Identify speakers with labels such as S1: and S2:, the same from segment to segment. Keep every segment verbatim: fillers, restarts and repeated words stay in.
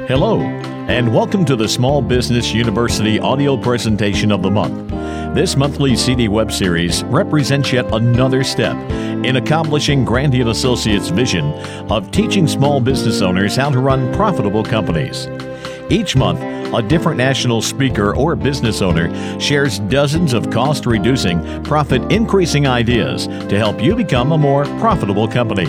S1: Hello, and welcome to the Small Business University audio presentation of the month. This monthly C D web series represents yet another step in accomplishing Grandy and Associates' vision of teaching small business owners how to run profitable companies. Each month, a different national speaker or business owner shares dozens of cost-reducing, profit-increasing ideas to help you become a more profitable company.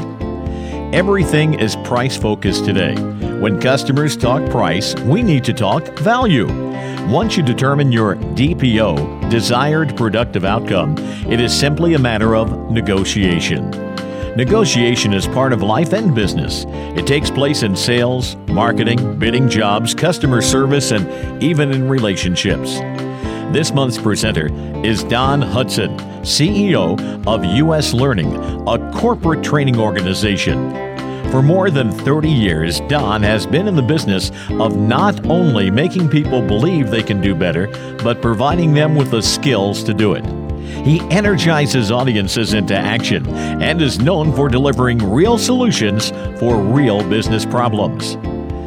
S1: Everything is price-focused today. When customers talk price, we need to talk value. Once you determine your D P O, desired productive outcome, it is simply a matter of negotiation. Negotiation is part of life and business. It takes place in sales, marketing, bidding jobs, customer service, and even in relationships. This month's presenter is Don Hudson, C E O of U S Learning, a corporate training organization. For more than thirty years, Don has been in the business of not only making people believe they can do better, but providing them with the skills to do it. He energizes audiences into action and is known for delivering real solutions for real business problems.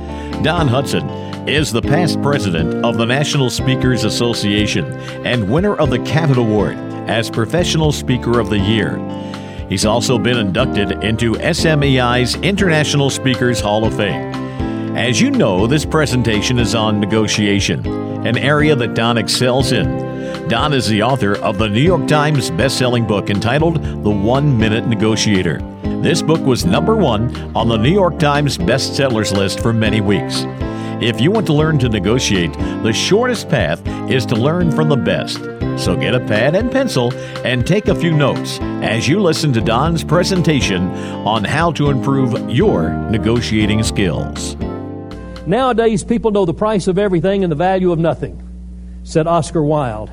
S1: Don Hudson is the past president of the National Speakers Association and winner of the Cavett Award as Professional Speaker of the Year. He's also been inducted into S M E I's International Speakers Hall of Fame. As you know, this presentation is on negotiation, an area that Don excels in. Don is the author of the New York Times best-selling book entitled The One-Minute Negotiator. This book was number one on the New York Times bestsellers list for many weeks. If you want to learn to negotiate, the shortest path is to learn from the best. So get a pad and pencil and take a few notes as you listen to Don's presentation on how to improve your negotiating skills.
S2: Nowadays, people know the price of everything and the value of nothing, said Oscar Wilde.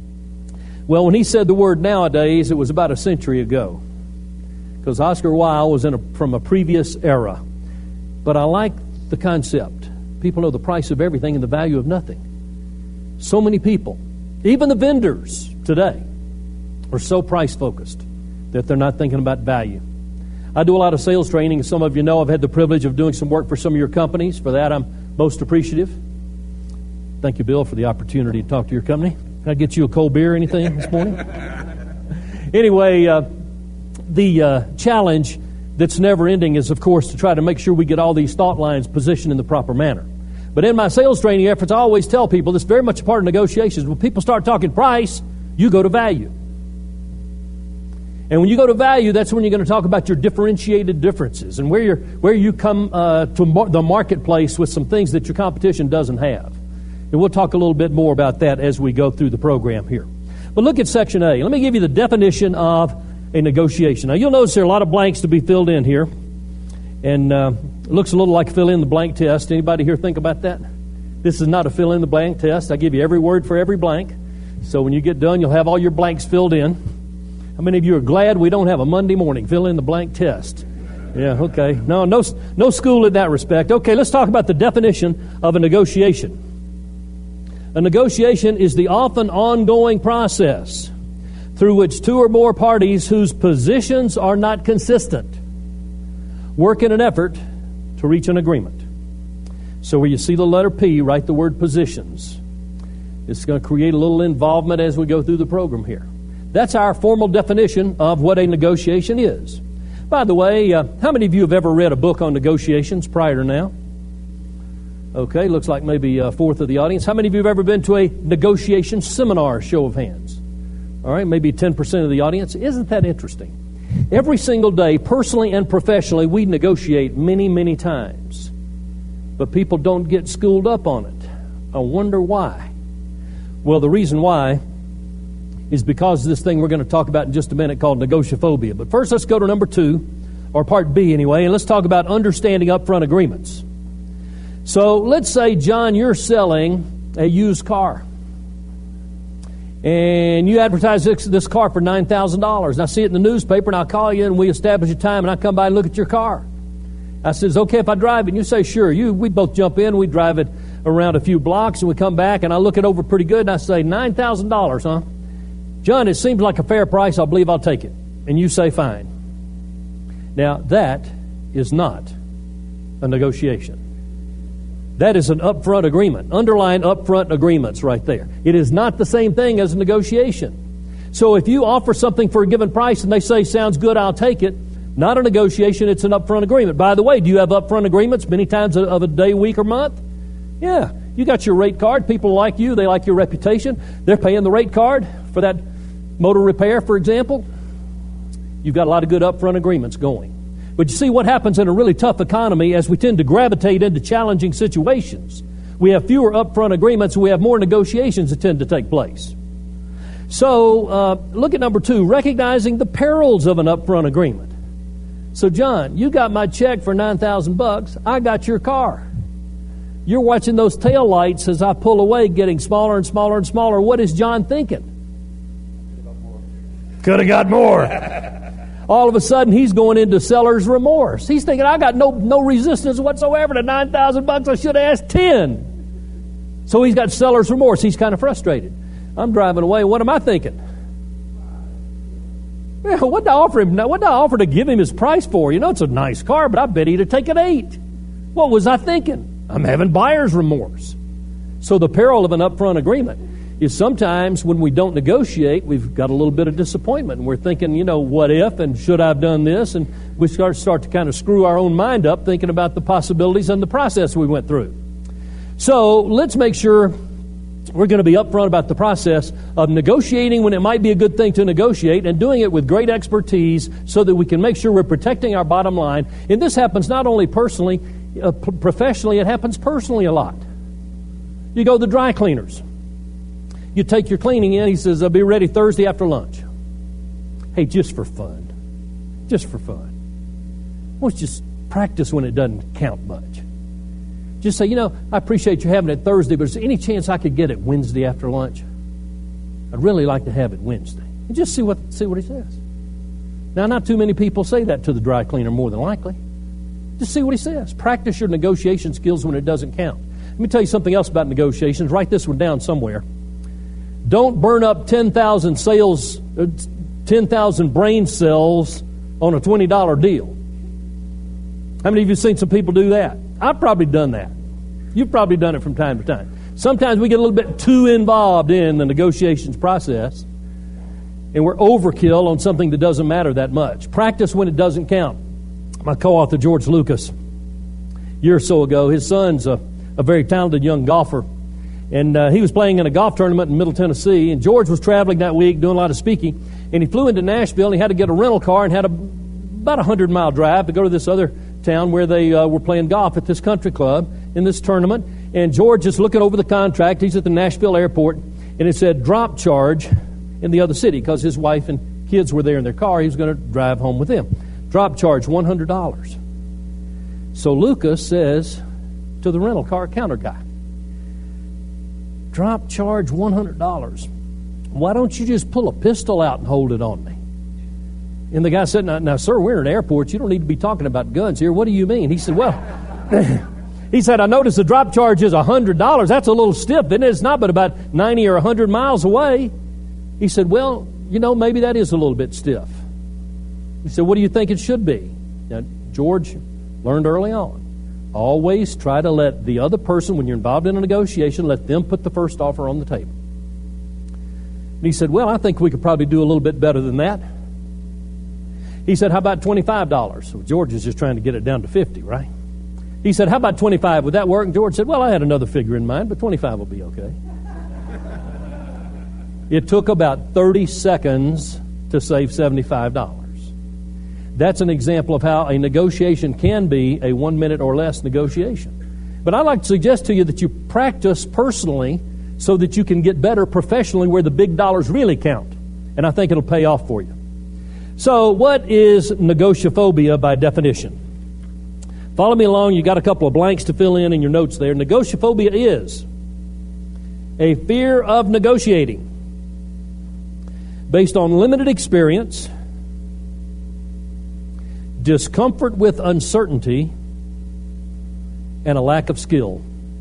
S2: Well, when he said the word nowadays, it was about a century ago, because Oscar Wilde was in a, from a previous era. But I like the concept. People know the price of everything and the value of nothing. So many people, even the vendors today, are so price-focused that they're not thinking about value. I do a lot of sales training. As some of you know, I've had the privilege of doing some work for some of your companies. For that, I'm most appreciative. Thank you, Bill, for the opportunity to talk to your company. Can I get you a cold beer or anything this morning? Anyway, uh, the uh, challenge that's never ending is, of course, to try to make sure we get all these thought lines positioned in the proper manner. But in my sales training efforts, I always tell people this is very much a part of negotiations. When people start talking price, you go to value. And when you go to value, that's when you're going to talk about your differentiated differences and where you're, where you come uh, to mar- the marketplace with some things that your competition doesn't have. And we'll talk a little bit more about that as we go through the program here. But look at Section A. Let me give you the definition of a negotiation. Now, you'll notice there are a lot of blanks to be filled in here. And uh, it looks a little like a fill-in-the-blank test. Anybody here think about that? This is not a fill-in-the-blank test. I give you every word for every blank. So when you get done, you'll have all your blanks filled in. How many of you are glad we don't have a Monday morning fill-in-the-blank test? Yeah, okay. No, no, no school in that respect. Okay, let's talk about the definition of a negotiation. A negotiation is the often ongoing process through which two or more parties whose positions are not consistent work in an effort to reach an agreement. So where you see the letter P, write the word positions. It's going to create a little involvement as we go through the program here. That's our formal definition of what a negotiation is. By the way, uh, how many of you have ever read a book on negotiations prior to now? Okay, looks like maybe a fourth of the audience. How many of you have ever been to a negotiation seminar? Show of hands. All right, maybe ten percent of the audience. Isn't that interesting? Every single day, personally and professionally, we negotiate many, many times. But people don't get schooled up on it. I wonder why. Well, the reason why is because of this thing we're going to talk about in just a minute called negotiophobia. But first, let's go to number two, or part B anyway, and let's talk about understanding upfront agreements. So let's say, John, you're selling a used car. And you advertise this, this car for nine thousand dollars. And I see it in the newspaper, and I'll call you, and we establish a time, and I come by and look at your car. I says, okay, if I drive it? And you say, sure. You, we both jump in, we drive it around a few blocks, and we come back, and I look it over pretty good, and I say, nine thousand dollars, huh? John, it seems like a fair price. I believe I'll take it. And you say, fine. Now, that is not a negotiation. That is an upfront agreement. Underline upfront agreements right there. It is not the same thing as a negotiation. So if you offer something for a given price and they say, sounds good, I'll take it, not a negotiation, it's an upfront agreement. By the way, do you have upfront agreements many times of a day, week, or month? Yeah. You got your rate card. People like you. They like your reputation. They're paying the rate card for that motor repair, for example. You've got a lot of good upfront agreements going. But you see what happens in a really tough economy as we tend to gravitate into challenging situations. We have fewer upfront agreements and we have more negotiations that tend to take place. So uh, look at number two, recognizing the perils of an upfront agreement. So John, you got my check for nine thousand bucks. I got your car. You're watching those tail lights as I pull away getting smaller and smaller and smaller. What is John thinking? Could have got more. All of a sudden, he's going into seller's remorse. He's thinking, I got no no resistance whatsoever to nine thousand bucks. I should have asked ten. So he's got seller's remorse. He's kind of frustrated. I'm driving away. What am I thinking? Well, what did I offer him? What did I offer to give him his price for? You know, it's a nice car, but I bet he'd have taken eight. What was I thinking? I'm having buyer's remorse. So the peril of an upfront agreement is sometimes when we don't negotiate, we've got a little bit of disappointment. And we're thinking, you know, what if and should I have done this? And we start, start to kind of screw our own mind up thinking about the possibilities and the process we went through. So let's make sure we're going to be upfront about the process of negotiating when it might be a good thing to negotiate and doing it with great expertise so that we can make sure we're protecting our bottom line. And this happens not only personally, uh, p- professionally, it happens personally a lot. You go to the dry cleaners. You take your cleaning in. He says, I'll be ready Thursday after lunch. Hey, just for fun. Just for fun. Let's just practice when it doesn't count much. Just say, you know, I appreciate you having it Thursday, but is there any chance I could get it Wednesday after lunch? I'd really like to have it Wednesday. And just see what see what he says. Now, not too many people say that to the dry cleaner, more than likely. Just see what he says. Practice your negotiation skills when it doesn't count. Let me tell you something else about negotiations. Write this one down somewhere. Don't burn up ten thousand sales, uh, ten thousand brain cells on a twenty dollar deal. How many of you have seen some people do that? I've probably done that. You've probably done it from time to time. Sometimes we get a little bit too involved in the negotiations process, and we're overkill on something that doesn't matter that much. Practice when it doesn't count. My co-author, George Lucas, a year or so ago, his son's a, a very talented young golfer. And uh, he was playing in a golf tournament in Middle Tennessee, and George was traveling that week doing a lot of speaking, and he flew into Nashville, and he had to get a rental car and had a, about a hundred-mile drive to go to this other town where they uh, were playing golf at this country club in this tournament. And George is looking over the contract. He's at the Nashville airport, and it said drop charge in the other city because his wife and kids were there in their car. He was going to drive home with them. Drop charge one hundred dollars. So Lucas says to the rental car counter guy, drop charge one hundred dollars. Why don't you just pull a pistol out and hold it on me? And the guy said, now, now, sir, we're in an airport. You don't need to be talking about guns here. What do you mean? He said, well, he said, I noticed the drop charge is one hundred dollars. That's a little stiff, isn't it? It's not but about ninety or one hundred miles away. He said, well, you know, maybe that is a little bit stiff. He said, what do you think it should be? Now, George learned early on. Always try to let the other person, when you're involved in a negotiation, let them put the first offer on the table. And he said, well, I think we could probably do a little bit better than that. He said, how about twenty-five dollars? So George is just trying to get it down to fifty, right? He said, how about twenty-five? Would that work? And George said, well, I had another figure in mind, but twenty-five will be okay. It took about thirty seconds to save seventy-five dollars. That's an example of how a negotiation can be a one minute or less negotiation. But I'd like to suggest to you that you practice personally so that you can get better professionally where the big dollars really count. And I think it'll pay off for you. So what is negotiophobia by definition? Follow me along. You got a couple of blanks to fill in in your notes there. Negotiophobia is a fear of negotiating based on limited experience, discomfort with uncertainty, and a lack of skill.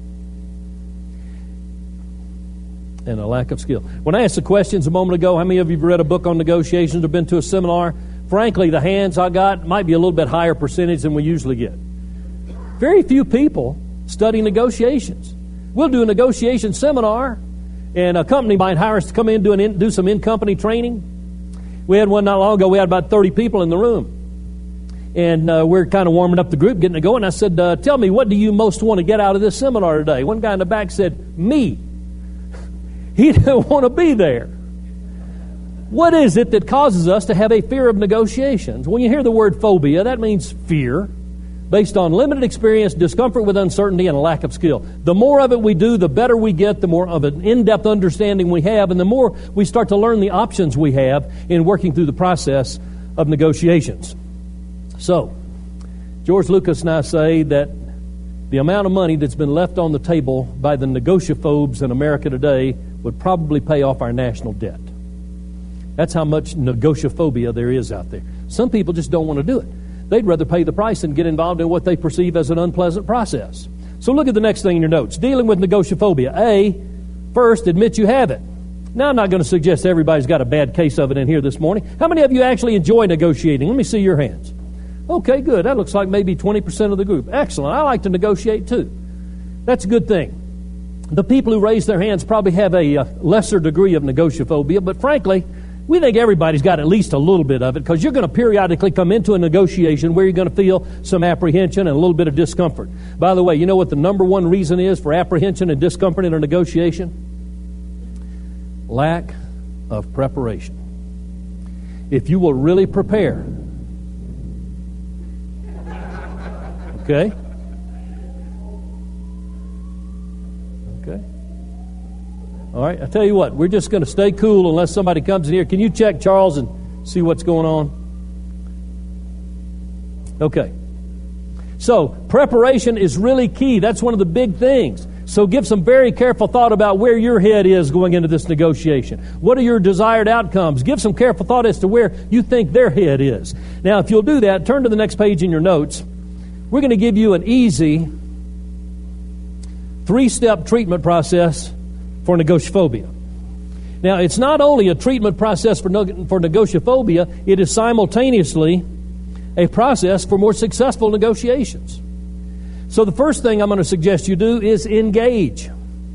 S2: And a lack of skill. When I asked the questions a moment ago, how many of you have read a book on negotiations or been to a seminar? Frankly, the hands I got might be a little bit higher percentage than we usually get. Very few people study negotiations. We'll do a negotiation seminar, and a company might hire us to come in and do, an, do some in-company training. We had one not long ago. We had about thirty people in the room. And uh, we're kind of warming up the group, getting it going. I said, uh, tell me, what do you most want to get out of this seminar today? One guy in the back said, me. He didn't want to be there. What is it that causes us to have a fear of negotiations? When you hear the word phobia, that means fear based on limited experience, discomfort with uncertainty, and a lack of skill. The more of it we do, the better we get, the more of an in-depth understanding we have, and the more we start to learn the options we have in working through the process of negotiations. So, George Lucas and I say that the amount of money that's been left on the table by the negotiaphobes in America today would probably pay off our national debt. That's how much negotiophobia there is out there. Some people just don't want to do it. They'd rather pay the price than get involved in what they perceive as an unpleasant process. So look at the next thing in your notes. Dealing with negotiophobia. A, first, admit you have it. Now, I'm not going to suggest everybody's got a bad case of it in here this morning. How many of you actually enjoy negotiating? Let me see your hands. Okay, good. That looks like maybe twenty percent of the group. Excellent. I like to negotiate too. That's a good thing. The people who raise their hands probably have a uh, lesser degree of negotiophobia, but frankly, we think everybody's got at least a little bit of it, because you're going to periodically come into a negotiation where you're going to feel some apprehension and a little bit of discomfort. By the way, you know what the number one reason is for apprehension and discomfort in a negotiation? Lack of preparation. If you will really prepare, okay? Okay. All right, I tell you what, we're just going to stay cool unless somebody comes in here. Can you check Charles and see what's going on? Okay. So, preparation is really key. That's one of the big things. So give some very careful thought about where your head is going into this negotiation. What are your desired outcomes? Give some careful thought as to where you think their head is. Now, if you'll do that, turn to the next page in your notes. We're going to give you an easy three-step treatment process for negotiophobia. Now, it's not only a treatment process for, for negotiophobia, it is simultaneously a process for more successful negotiations. So the first thing I'm going to suggest you do is engage.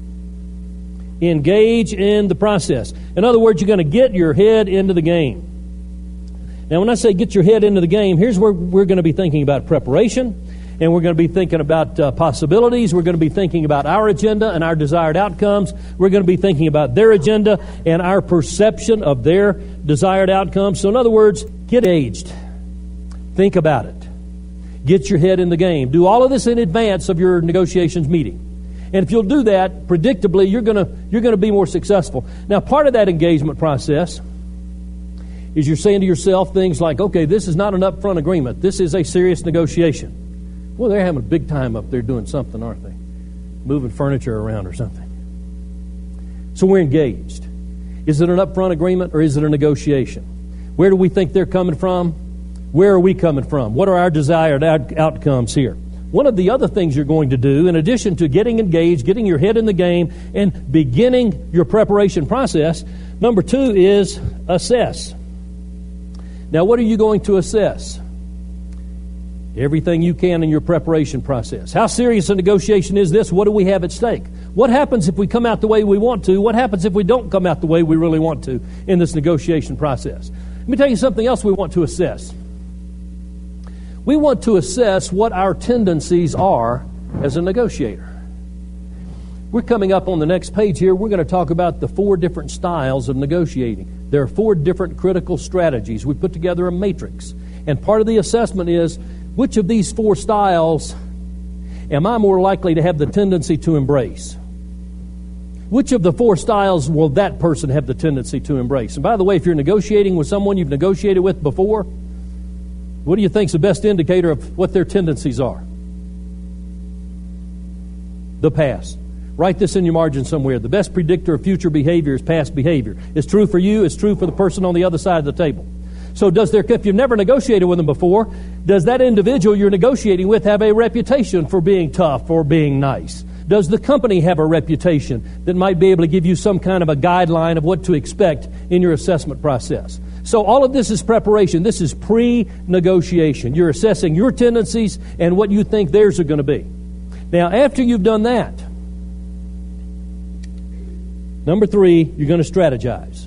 S2: Engage in the process. In other words, you're going to get your head into the game. Now, when I say get your head into the game, here's where we're going to be thinking about preparation. And we're going to be thinking about uh, possibilities. We're going to be thinking about our agenda and our desired outcomes. We're going to be thinking about their agenda and our perception of their desired outcomes. So in other words, get engaged. Think about it. Get your head in the game. Do all of this in advance of your negotiations meeting. And if you'll do that, predictably, you're going to you're going to be more successful. Now, part of that engagement process is you're saying to yourself things like, okay, this is not an upfront agreement. This is a serious negotiation. Well, they're having a big time up there doing something, aren't they? Moving furniture around or something. So we're engaged. Is it an upfront agreement or is it a negotiation? Where do we think they're coming from? Where are we coming from? What are our desired out- outcomes here? One of the other things you're going to do, in addition to getting engaged, getting your head in the game, and beginning your preparation process, number two is assess. Now, what are you going to assess? Everything you can in your preparation process. How serious a negotiation is this? What do we have at stake? What happens if we come out the way we want to? What happens if we don't come out the way we really want to in this negotiation process? Let me tell you something else we want to assess. We want to assess what our tendencies are as a negotiator. We're coming up on the next page here. We're going to talk about the four different styles of negotiating. There are four different critical strategies. We put together a matrix. And part of the assessment is, which of these four styles am I more likely to have the tendency to embrace? Which of the four styles will that person have the tendency to embrace? And by the way, if you're negotiating with someone you've negotiated with before, what do you think is the best indicator of what their tendencies are? The past. Write this in your margin somewhere. The best predictor of future behavior is past behavior. It's true for you. It's true for the person on the other side of the table. So does there, if you've never negotiated with them before, does that individual you're negotiating with have a reputation for being tough or being nice? Does the company have a reputation that might be able to give you some kind of a guideline of what to expect in your assessment process? So all of this is preparation. This is pre-negotiation. You're assessing your tendencies and what you think theirs are going to be. Now, after you've done that, number three, you're going to strategize.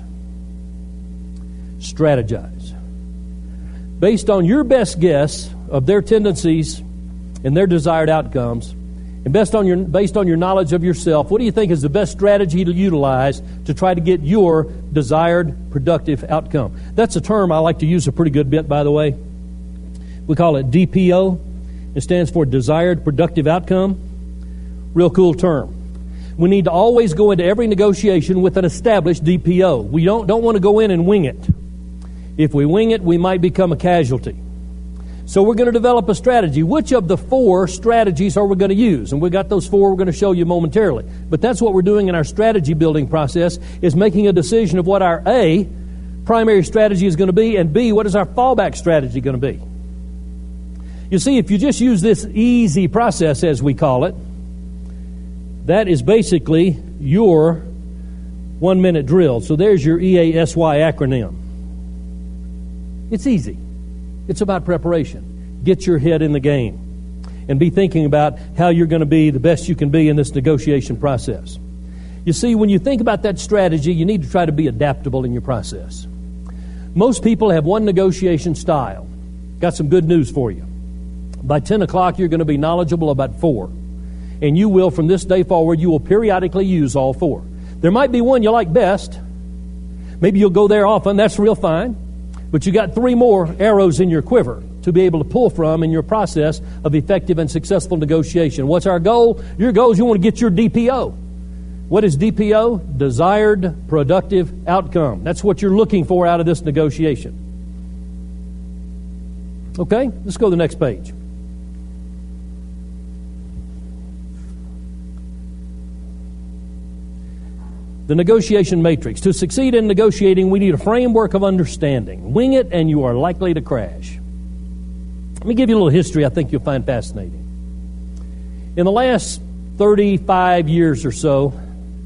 S2: Strategize. Based on your best guess of their tendencies and their desired outcomes, and based on your based on your knowledge of yourself, what do you think is the best strategy to utilize to try to get your desired productive outcome? That's a term I like to use a pretty good bit, by the way. We call it D P O. It stands for Desired Productive Outcome. Real cool term. We need to always go into every negotiation with an established D P O. We don't, don't want to go in and wing it. If we wing it, we might become a casualty. So we're going to develop a strategy. Which of the four strategies are we going to use? And we got those four we're going to show you momentarily. But that's what we're doing in our strategy building process, is making a decision of what our A, primary strategy is going to be, and B, what is our fallback strategy going to be. You see, if you just use this easy process, as we call it, that is basically your one-minute drill. So there's your E A S Y acronym. It's easy. It's about preparation. Get your head in the game and be thinking about how you're going to be the best you can be in this negotiation process. You see, when you think about that strategy, you need to try to be adaptable in your process. Most people have one negotiation style. Got some good news for you. By ten o'clock, you're going to be knowledgeable about four. And you will, from this day forward, you will periodically use all four. There might be one you like best. Maybe you'll go there often. That's real fine. But you got three more arrows in your quiver to be able to pull from in your process of effective and successful negotiation. What's our goal? Your goal is you want to get your D P O. What is D P O? Desired Productive Outcome. That's what you're looking for out of this negotiation. Okay, let's go to the next page. The negotiation matrix. To succeed in negotiating, we need a framework of understanding. Wing it and you are likely to crash. Let me give you a little history I think you'll find fascinating. In the last thirty-five years or so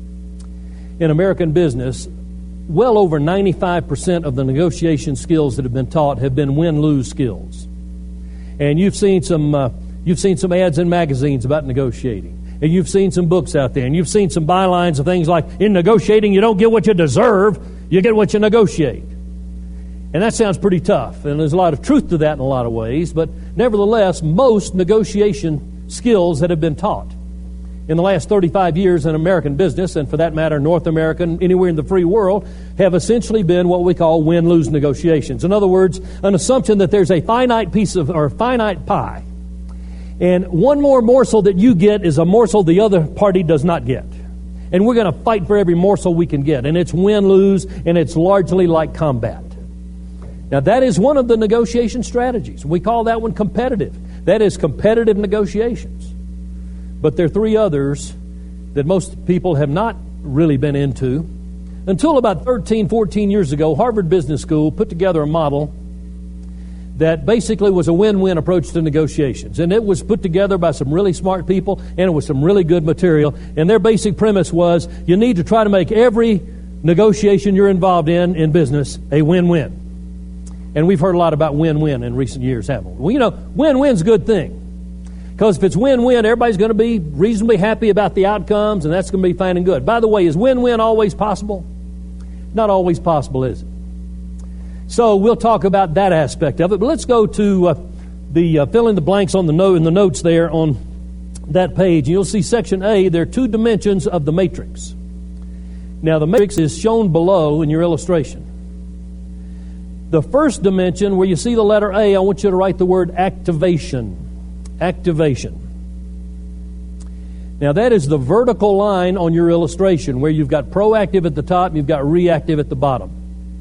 S2: in American business, well over ninety-five percent of the negotiation skills that have been taught have been win-lose skills. And you've seen some uh, you've seen some ads in magazines about negotiating. And you've seen some books out there, and you've seen some bylines of things like, in negotiating, you don't get what you deserve, you get what you negotiate. And that sounds pretty tough, and there's a lot of truth to that in a lot of ways, but nevertheless, most negotiation skills that have been taught in the last thirty-five years in American business, and for that matter, North America, anywhere in the free world, have essentially been what we call win-lose negotiations. In other words, an assumption that there's a finite piece of, or finite pie, and one more morsel that you get is a morsel the other party does not get. And we're going to fight for every morsel we can get. And it's win-lose, and it's largely like combat. Now, that is one of the negotiation strategies. We call that one competitive. That is competitive negotiations. But there are three others that most people have not really been into. Until about thirteen, fourteen years ago, Harvard Business School put together a model that basically was a win-win approach to negotiations. And it was put together by some really smart people, and it was some really good material. And their basic premise was, you need to try to make every negotiation you're involved in, in business, a win-win. And we've heard a lot about win-win in recent years, haven't we? Well, you know, win-win's a good thing. Because if it's win-win, everybody's going to be reasonably happy about the outcomes, and that's going to be fine and good. By the way, is win-win always possible? Not always possible, is it? So we'll talk about that aspect of it. But let's go to uh, the uh, fill in the blanks on the note in the notes there on that page. You'll see section A. There are two dimensions of the matrix. Now the matrix is shown below in your illustration. The first dimension, where you see the letter A, I want you to write the word activation. Activation. Now that is the vertical line on your illustration, where you've got proactive at the top and you've got reactive at the bottom.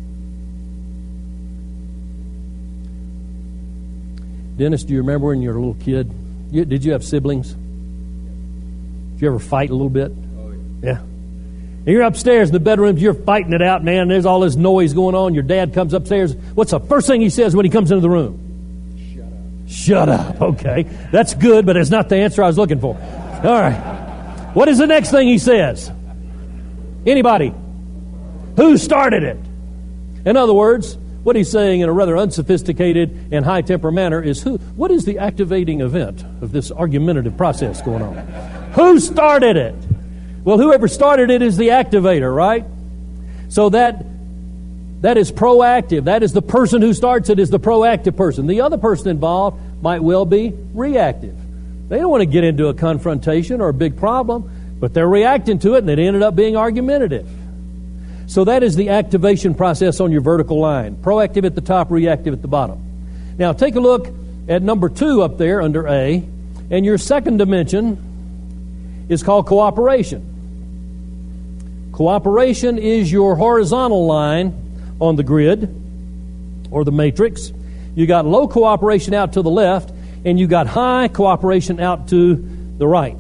S2: Dennis, do you remember when you were a little kid? You, did you have siblings? Did you ever fight a little bit? Oh, yeah. Yeah. And you're upstairs in the bedroom, you're fighting it out, man. There's all this noise going on. Your dad comes upstairs. What's the first thing he says when he comes into the room?
S3: Shut up.
S2: Shut up. Okay. That's good, but it's not the answer I was looking for. All right. What is the next thing he says? Anybody? Who started it? In other words, what he's saying in a rather unsophisticated and high-temper manner is, who? What is the activating event of this argumentative process going on? Who started it? Well, whoever started it is the activator, right? So that that is proactive. That is the person who starts it is the proactive person. The other person involved might well be reactive. They don't want to get into a confrontation or a big problem, but they're reacting to it, and it ended up being argumentative. So that is the activation process on your vertical line. Proactive at the top, reactive at the bottom. Now take a look at number two up there under A, and your second dimension is called cooperation. Cooperation is your horizontal line on the grid or the matrix. You got low cooperation out to the left, and you got high cooperation out to the right.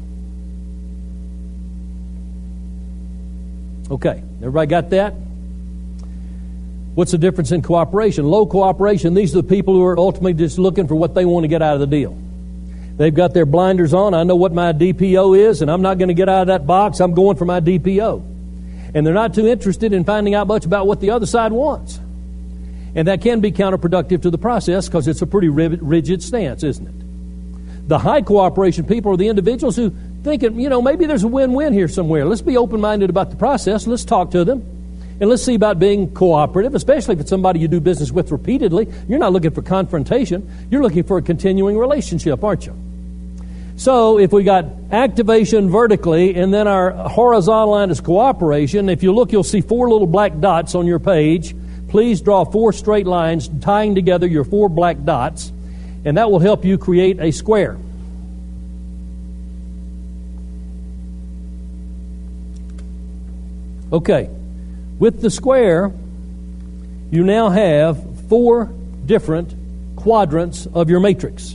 S2: Okay, everybody got that? What's the difference in cooperation? Low cooperation, these are the people who are ultimately just looking for what they want to get out of the deal. They've got their blinders on. I know what my D P O is, and I'm not going to get out of that box. I'm going for my D P O. And they're not too interested in finding out much about what the other side wants. And that can be counterproductive to the process because it's a pretty rigid stance, isn't it? The high cooperation people are the individuals who think, you know, maybe there's a win-win here somewhere. Let's be open-minded about the process. Let's talk to them. And let's see about being cooperative, especially if it's somebody you do business with repeatedly. You're not looking for confrontation. You're looking for a continuing relationship, aren't you? So if we got activation vertically and then our horizontal line is cooperation, if you look, you'll see four little black dots on your page. Please draw four straight lines tying together your four black dots, and that will help you create a square. Okay, with the square, you now have four different quadrants of your matrix.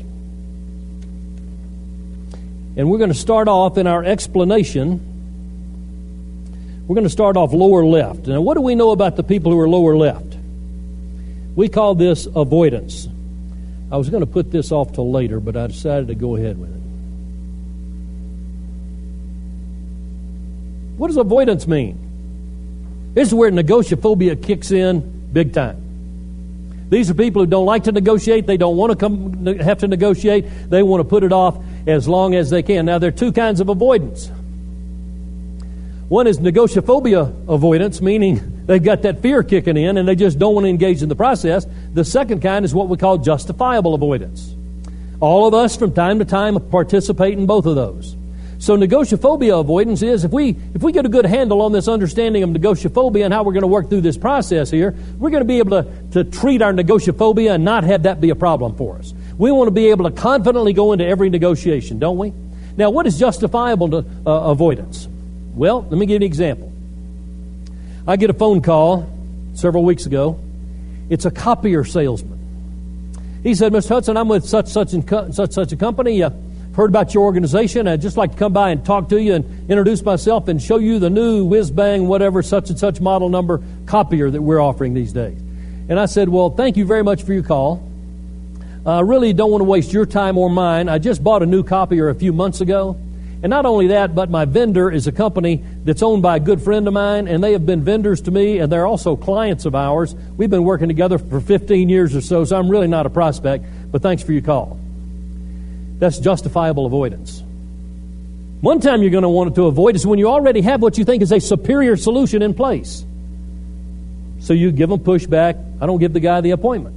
S2: And we're going to start off in our explanation. We're going to start off lower left. Now, what do we know about the people who are lower left? We call this avoidance. I was going to put this off till later, but I decided to go ahead with it. What does avoidance mean? This is where negotiaphobia kicks in big time. These are people who don't like to negotiate. They don't want to come have to negotiate. They want to put it off as long as they can. Now, there are two kinds of avoidance. One is negotiaphobia avoidance, meaning they've got that fear kicking in and they just don't want to engage in the process. The second kind is what we call justifiable avoidance. All of us from time to time participate in both of those. So negotiaphobia avoidance is if we if we get a good handle on this understanding of negotiaphobia and how we're going to work through this process here, we're going to be able to, to treat our negotiaphobia and not have that be a problem for us. We want to be able to confidently go into every negotiation, don't we? Now, what is justifiable to, uh, avoidance? Well, let me give you an example. I get a phone call several weeks ago. It's a copier salesman. He said, Mister Hudson, I'm with such such and co- such such a company. Uh, heard about your organization. I'd just like to come by and talk to you and introduce myself and show you the new whiz-bang, whatever, such and such model number copier that we're offering these days. And I said, well, thank you very much for your call. I really don't want to waste your time or mine. I just bought a new copier a few months ago. And not only that, but my vendor is a company that's owned by a good friend of mine, and they have been vendors to me, and they're also clients of ours. We've been working together for fifteen years or so, so I'm really not a prospect, but thanks for your call. That's justifiable avoidance. One time you're going to want to avoid is when you already have what you think is a superior solution in place. So you give them pushback. I don't give the guy the appointment.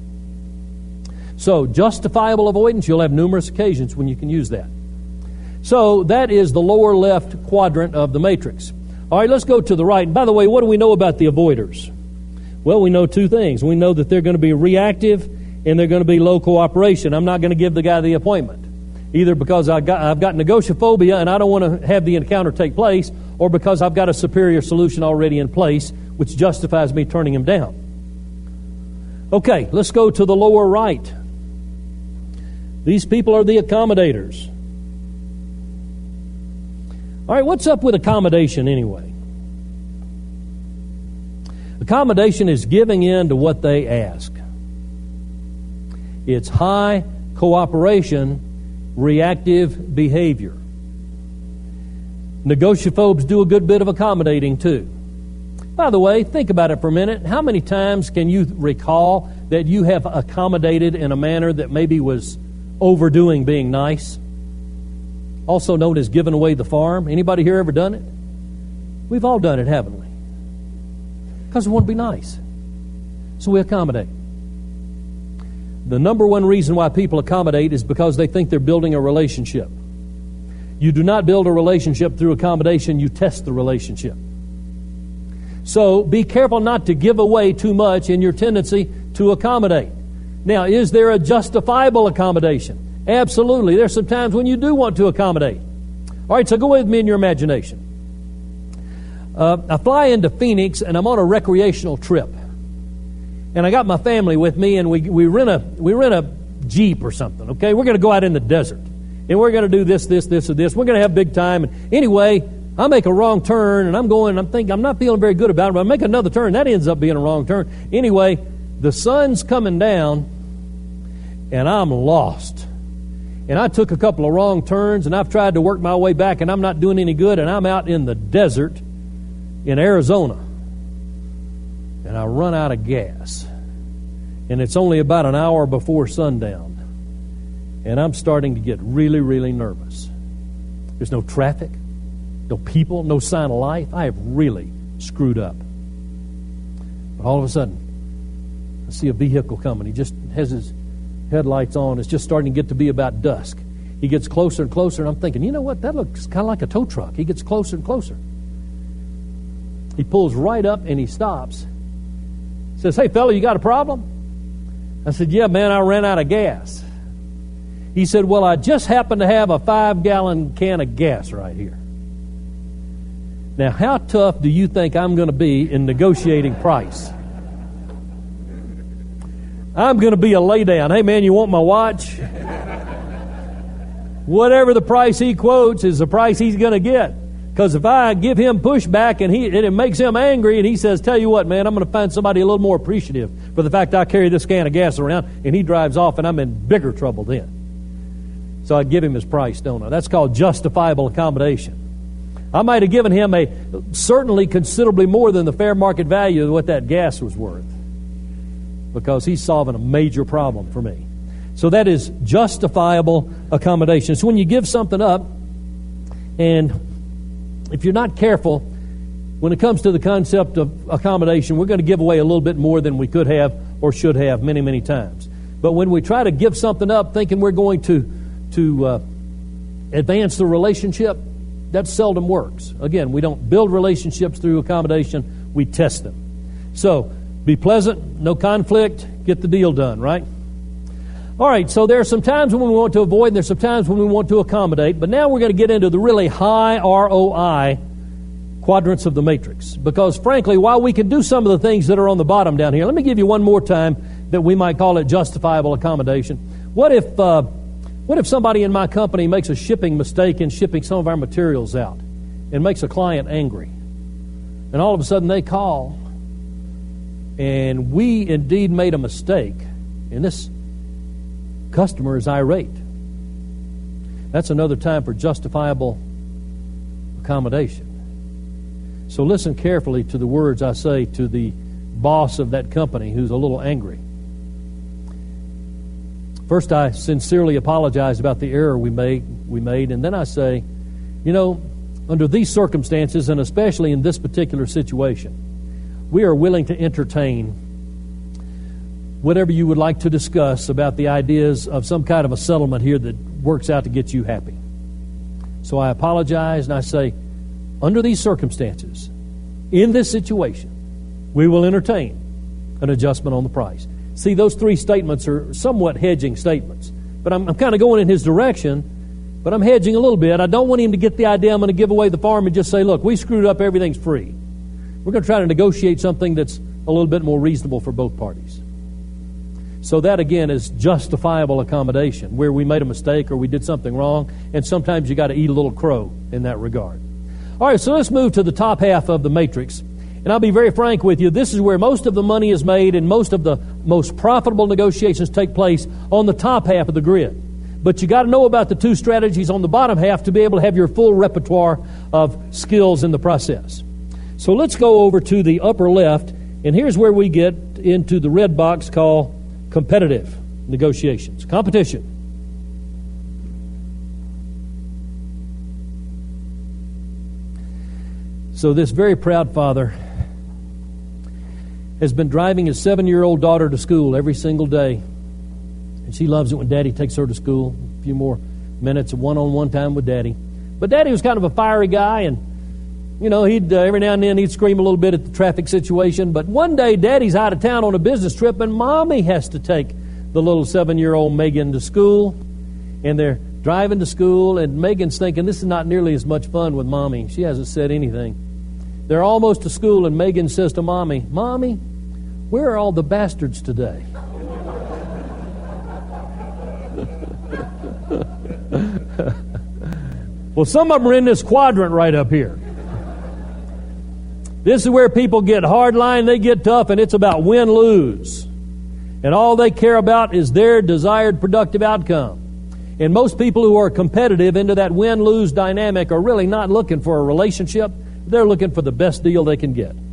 S2: So justifiable avoidance, you'll have numerous occasions when you can use that. So that is the lower left quadrant of the matrix. All right, let's go to the right. And by the way, what do we know about the avoiders? Well, we know two things. We know that they're going to be reactive and they're going to be low cooperation. I'm not going to give the guy the appointment, either because I've got, I've got negotiaphobia and I don't want to have the encounter take place, or because I've got a superior solution already in place, which justifies me turning him down. Okay, let's go to the lower right. These people are the accommodators. All right, what's up with accommodation anyway? Accommodation is giving in to what they ask. It's high cooperation, reactive behavior. Negotiaphobes do a good bit of accommodating too. By the way, think about it for a minute. How many times can you recall that you have accommodated in a manner that maybe was overdoing being nice? Also known as giving away the farm. Anybody here ever done it? We've all done it, haven't we? Because we want to be nice. So we accommodate. The number one reason why people accommodate is because they think they're building a relationship. You do not build a relationship through accommodation. You test the relationship. So be careful not to give away too much in your tendency to accommodate. Now, is there a justifiable accommodation? Absolutely. There's some times when you do want to accommodate. All right, so go with me in your imagination. Uh, I fly into Phoenix, and I'm on a recreational trip. And I got my family with me, and we we rent a we rent a Jeep or something, okay? We're going to go out in the desert. And we're going to do this, this, this, or this. We're going to have big time. And anyway, I make a wrong turn, and I'm going, and I'm thinking, I'm not feeling very good about it, but I make another turn. That ends up being a wrong turn. Anyway, the sun's coming down, and I'm lost. And I took a couple of wrong turns, and I've tried to work my way back, and I'm not doing any good, and I'm out in the desert in Arizona. And I run out of gas. And it's only about an hour before sundown. And I'm starting to get really, really nervous. There's no traffic, no people, no sign of life. I have really screwed up. But all of a sudden, I see a vehicle coming. He just has his headlights on. It's just starting to get to be about dusk. He gets closer and closer, and I'm thinking, you know what? That looks kind of like a tow truck. He gets closer and closer. He pulls right up, and he stops. He says, hey, fella, you got a problem? I said, yeah, man, I ran out of gas. He said, well, I just happen to have a five-gallon can of gas right here. Now, how tough do you think I'm going to be in negotiating price? I'm going to be a laydown. Hey, man, you want my watch? Whatever the price he quotes is the price he's going to get. Because if I give him pushback and he and it makes him angry and he says, tell you what, man, I'm going to find somebody a little more appreciative for the fact I carry this can of gas around, and he drives off, and I'm in bigger trouble then. So I give him his price, don't I? That's called justifiable accommodation. I might have given him a certainly considerably more than the fair market value of what that gas was worth, because he's solving a major problem for me. So that is justifiable accommodation. So when you give something up, and if you're not careful, when it comes to the concept of accommodation, we're going to give away a little bit more than we could have or should have many, many times. But when we try to give something up thinking we're going to to uh, advance the relationship, that seldom works. Again, we don't build relationships through accommodation, we test them. So, be pleasant, no conflict, get the deal done, right? All right, so there are some times when we want to avoid, and there's some times when we want to accommodate, but now we're going to get into the really high R O I quadrants of the matrix. Because frankly, while we can do some of the things that are on the bottom down here, let me give you one more time that we might call it justifiable accommodation. What if... Uh, What if somebody in my company makes a shipping mistake in shipping some of our materials out and makes a client angry? And all of a sudden they call, and we indeed made a mistake, and this customer is irate. That's another time for justifiable accommodation. So listen carefully to the words I say to the boss of that company who's a little angry. First, I sincerely apologize about the error we made, we made, and then I say, you know, under these circumstances, and especially in this particular situation, we are willing to entertain whatever you would like to discuss about the ideas of some kind of a settlement here that works out to get you happy. So I apologize, and I say, under these circumstances, in this situation, we will entertain an adjustment on the price. See, those three statements are somewhat hedging statements. But I'm, I'm kind of going in his direction, but I'm hedging a little bit. I don't want him to get the idea I'm going to give away the farm and just say, look, we screwed up, everything's free. We're going to try to negotiate something that's a little bit more reasonable for both parties. So that, again, is justifiable accommodation, where we made a mistake or we did something wrong, and sometimes you got to eat a little crow in that regard. All right, so let's move to the top half of the matrix. And I'll be very frank with you, this is where most of the money is made and most of the most profitable negotiations take place on the top half of the grid. But you got to know about the two strategies on the bottom half to be able to have your full repertoire of skills in the process. So let's go over to the upper left, and here's where we get into the red box called competitive negotiations, competition. So this very proud father has been driving his seven-year-old daughter to school every single day. And she loves it when Daddy takes her to school. A few more minutes of one-on-one time with Daddy. But Daddy was kind of a fiery guy, and, you know, he'd uh, every now and then he'd scream a little bit at the traffic situation. But one day, Daddy's out of town on a business trip, and Mommy has to take the little seven-year-old Megan to school. And they're driving to school, and Megan's thinking, this is not nearly as much fun with Mommy. She hasn't said anything. They're almost to school, and Megan says to Mommy, Mommy, where are all the bastards today? Well, some of them are in this quadrant right up here. This is where people get hardline, they get tough, and it's about win-lose. And all they care about is their desired productive outcome. And most people who are competitive into that win-lose dynamic are really not looking for a relationship. They're looking for the best deal they can get.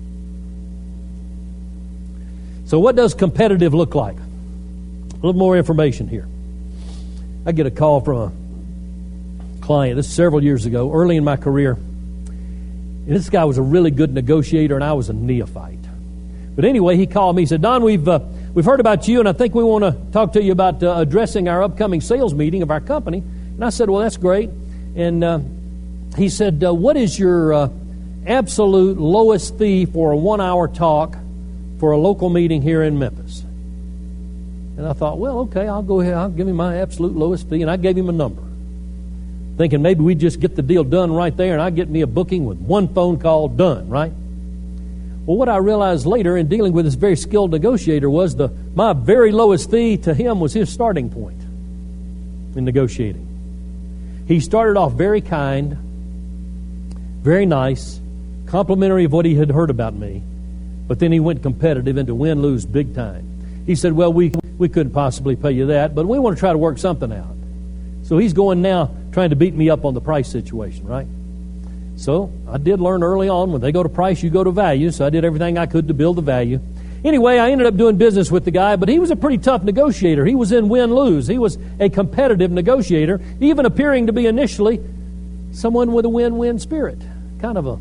S2: So what does competitive look like? A little more information here. I get a call from a client, this is several years ago, early in my career. And this guy was a really good negotiator, and I was a neophyte. But anyway, he called me. He said, Don, we've uh, we've heard about you, and I think we want to talk to you about uh, addressing our upcoming sales meeting of our company. And I said, well, that's great. And uh, he said, uh, what is your uh, absolute lowest fee for a one-hour talk for a local meeting here in Memphis? And I thought, well, okay, I'll go ahead. I'll give him my absolute lowest fee. And I gave him a number, thinking maybe we'd just get the deal done right there, and I'd get me a booking with one phone call done, right? Well, what I realized later in dealing with this very skilled negotiator was the my very lowest fee to him was his starting point in negotiating. He started off very kind, very nice, complimentary of what he had heard about me, but then he went competitive into win-lose big time. He said, well, we, we couldn't possibly pay you that, but we want to try to work something out. So he's going now trying to beat me up on the price situation, right? So I did learn early on, when they go to price, you go to value. So I did everything I could to build the value. Anyway, I ended up doing business with the guy, but he was a pretty tough negotiator. He was in win-lose. He was a competitive negotiator, even appearing to be initially someone with a win-win spirit. Kind of a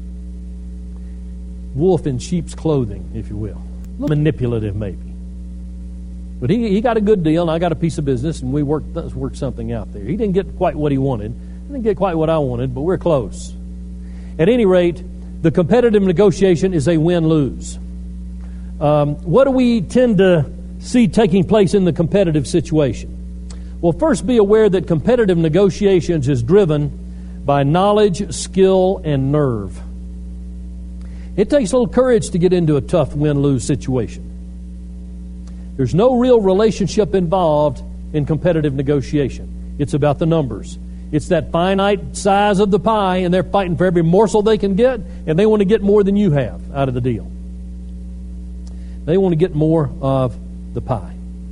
S2: wolf in sheep's clothing, if you will. A little manipulative, maybe. But he, he got a good deal, and I got a piece of business, and we worked, worked something out there. He didn't get quite what he wanted. He didn't get quite what I wanted, but we're close. At any rate, the competitive negotiation is a win-lose. Um, what do we tend to see taking place in the competitive situation? Well, first be aware that competitive negotiations is driven by knowledge, skill, and nerve. It takes a little courage to get into a tough win-lose situation. There's no real relationship involved in competitive negotiation. It's about the numbers. It's that finite size of the pie, and they're fighting for every morsel they can get, and they want to get more than you have out of the deal. They want to get more of the pie.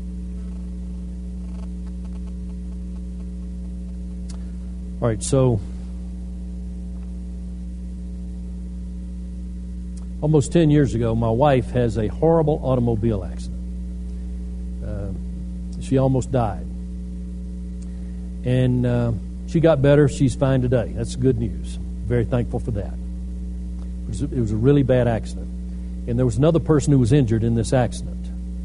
S2: All right, so almost ten years ago, my wife has a horrible automobile accident. Uh, she almost died. And uh, she got better. She's fine today. That's good news. Very thankful for that. It was, it was a really bad accident. And there was another person who was injured in this accident.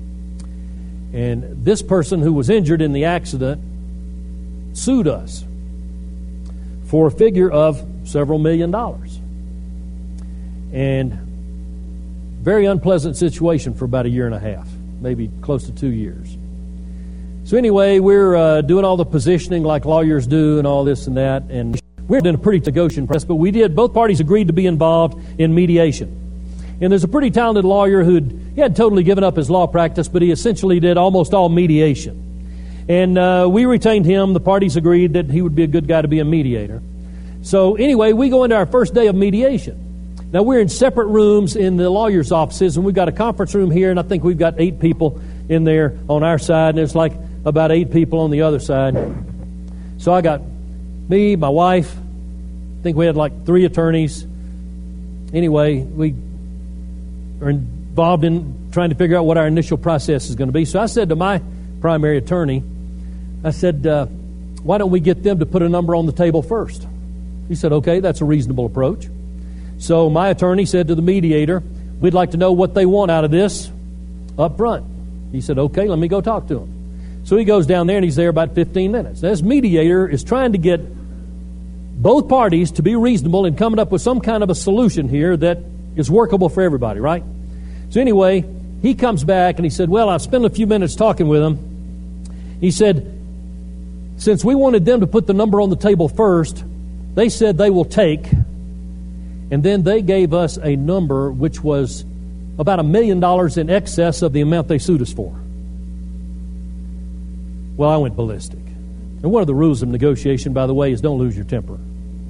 S2: And this person who was injured in the accident sued us for a figure of several million dollars. And very unpleasant situation for about a year and a half, maybe close to two years. So anyway, we're uh, doing all the positioning like lawyers do and all this and that. And we're in a pretty negotiation process, but we did, both parties agreed to be involved in mediation. And there's a pretty talented lawyer who'd he had totally given up his law practice, but he essentially did almost all mediation. And uh, we retained him. The parties agreed that he would be a good guy to be a mediator. So anyway, we go into our first day of mediation. Now, we're in separate rooms in the lawyer's offices, and we've got a conference room here, and I think we've got eight people in there on our side, and there's like about eight people on the other side. So I got me, my wife, I think we had like three attorneys, anyway, we are involved in trying to figure out what our initial process is going to be. So I said to my primary attorney, I said, uh, why don't we get them to put a number on the table first? He said, okay, that's a reasonable approach. So my attorney said to the mediator, we'd like to know what they want out of this up front. He said, okay, let me go talk to them. So he goes down there and he's there about fifteen minutes. Now, this mediator is trying to get both parties to be reasonable in coming up with some kind of a solution here that is workable for everybody, right? So anyway, he comes back and he said, well, I've spent a few minutes talking with them. He said, since we wanted them to put the number on the table first, they said they will take, and then they gave us a number which was about a million dollars in excess of the amount they sued us for. Well, I went ballistic. And one of the rules of negotiation, by the way, is don't lose your temper.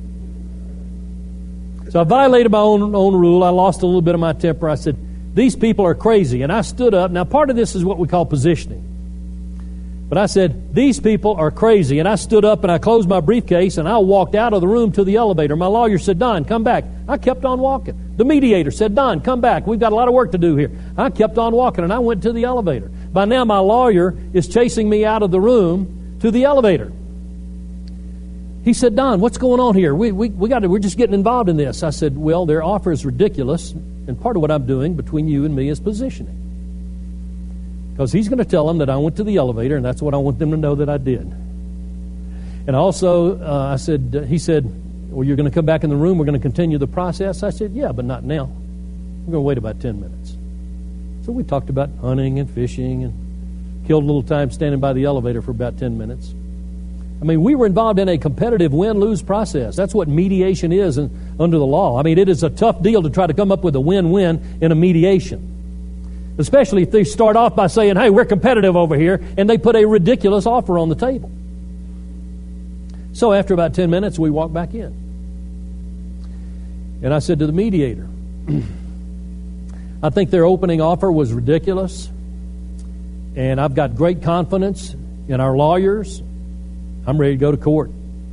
S2: So I violated my own, own rule. I lost a little bit of my temper. I said, these people are crazy. And I stood up. Now, part of this is what we call positioning. But I said, these people are crazy. And I stood up and I closed my briefcase and I walked out of the room to the elevator. My lawyer said, Don, come back. I kept on walking. The mediator said, Don, come back. We've got a lot of work to do here. I kept on walking and I went to the elevator. By now, my lawyer is chasing me out of the room to the elevator. He said, Don, what's going on here? We, we, we got to, we're just getting involved in this. I said, well, their offer is ridiculous. And part of what I'm doing between you and me is positioning. Because he's going to tell them that I went to the elevator, and that's what I want them to know that I did. And also, uh, I said, uh, he said, well, you're going to come back in the room, we're going to continue the process. I said, yeah, but not now. We're going to wait about ten minutes. So we talked about hunting and fishing and killed a little time standing by the elevator for about ten minutes. I mean, we were involved in a competitive win-lose process. That's what mediation is in, under the law. I mean, it is a tough deal to try to come up with a win-win in a mediation. Especially if they start off by saying, hey, we're competitive over here, and they put a ridiculous offer on the table. So after about ten minutes, we walked back in. And I said to the mediator, I think their opening offer was ridiculous, and I've got great confidence in our lawyers. I'm ready to go to court.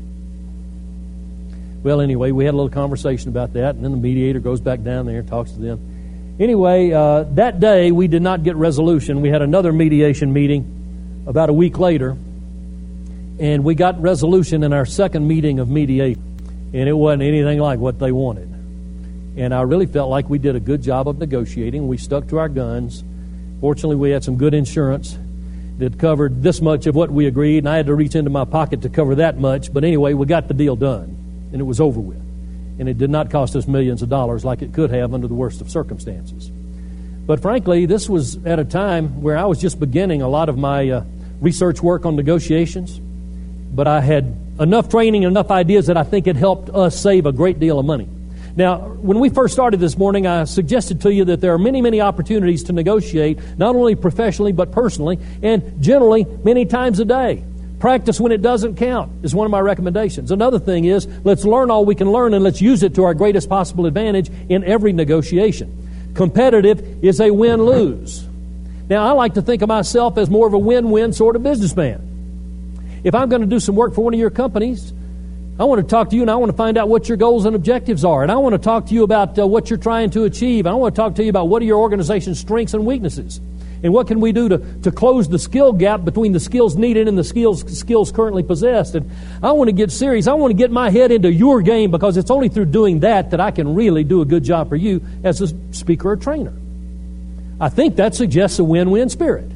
S2: Well, anyway, we had a little conversation about that, and then the mediator goes back down there and talks to them. Anyway, uh, that day we did not get resolution. We had another mediation meeting about a week later, and we got resolution in our second meeting of mediation, and it wasn't anything like what they wanted. And I really felt like we did a good job of negotiating. We stuck to our guns. Fortunately, we had some good insurance that covered this much of what we agreed, and I had to reach into my pocket to cover that much. But anyway, we got the deal done, and it was over with. And it did not cost us millions of dollars like it could have under the worst of circumstances. But frankly, this was at a time where I was just beginning a lot of my uh, research work on negotiations. But I had enough training and enough ideas that I think it helped us save a great deal of money. Now, when we first started this morning, I suggested to you that there are many, many opportunities to negotiate, not only professionally but personally, and generally many times a day. Practice when it doesn't count is one of my recommendations. Another thing is, let's learn all we can learn and let's use it to our greatest possible advantage in every negotiation. Competitive is a win-lose. Now, I like to think of myself as more of a win-win sort of businessman. If I'm going to do some work for one of your companies, I want to talk to you and I want to find out what your goals and objectives are. And I want to talk to you about uh, what you're trying to achieve. I want to talk to you about what are your organization's strengths and weaknesses. And what can we do to, to close the skill gap between the skills needed and the skills skills currently possessed. And I want to get serious. I want to get my head into your game, because it's only through doing that that I can really do a good job for you as a speaker or trainer. I think that suggests a win-win spirit.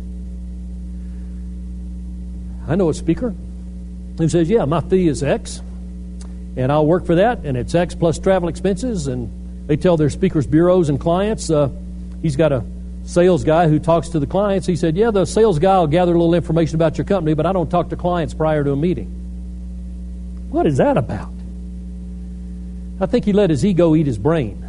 S2: I know a speaker who says, yeah, my fee is X, and I'll work for that, and it's X plus travel expenses. And they tell their speakers' bureaus and clients, uh, he's got a sales guy who talks to the clients. He said, yeah, the sales guy will gather a little information about your company, but I don't talk to clients prior to a meeting. What is that about? I think he let his ego eat his brain.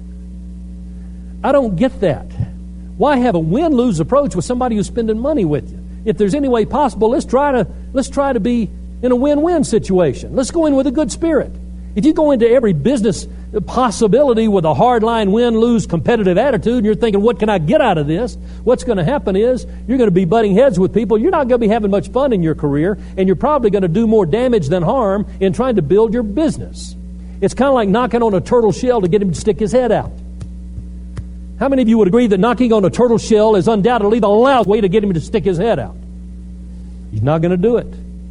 S2: I don't get that. Why have a win-lose approach with somebody who's spending money with you? If there's any way possible, let's try to let's try to be in a win-win situation. Let's go in with a good spirit. If you go into every business possibility with a hard-line win-lose competitive attitude, and you're thinking, what can I get out of this? What's going to happen is you're going to be butting heads with people. You're not going to be having much fun in your career, and you're probably going to do more damage than harm in trying to build your business. It's kind of like knocking on a turtle shell to get him to stick his head out. How many of you would agree that knocking on a turtle shell is undoubtedly the loud way to get him to stick his head out? He's not going to do it.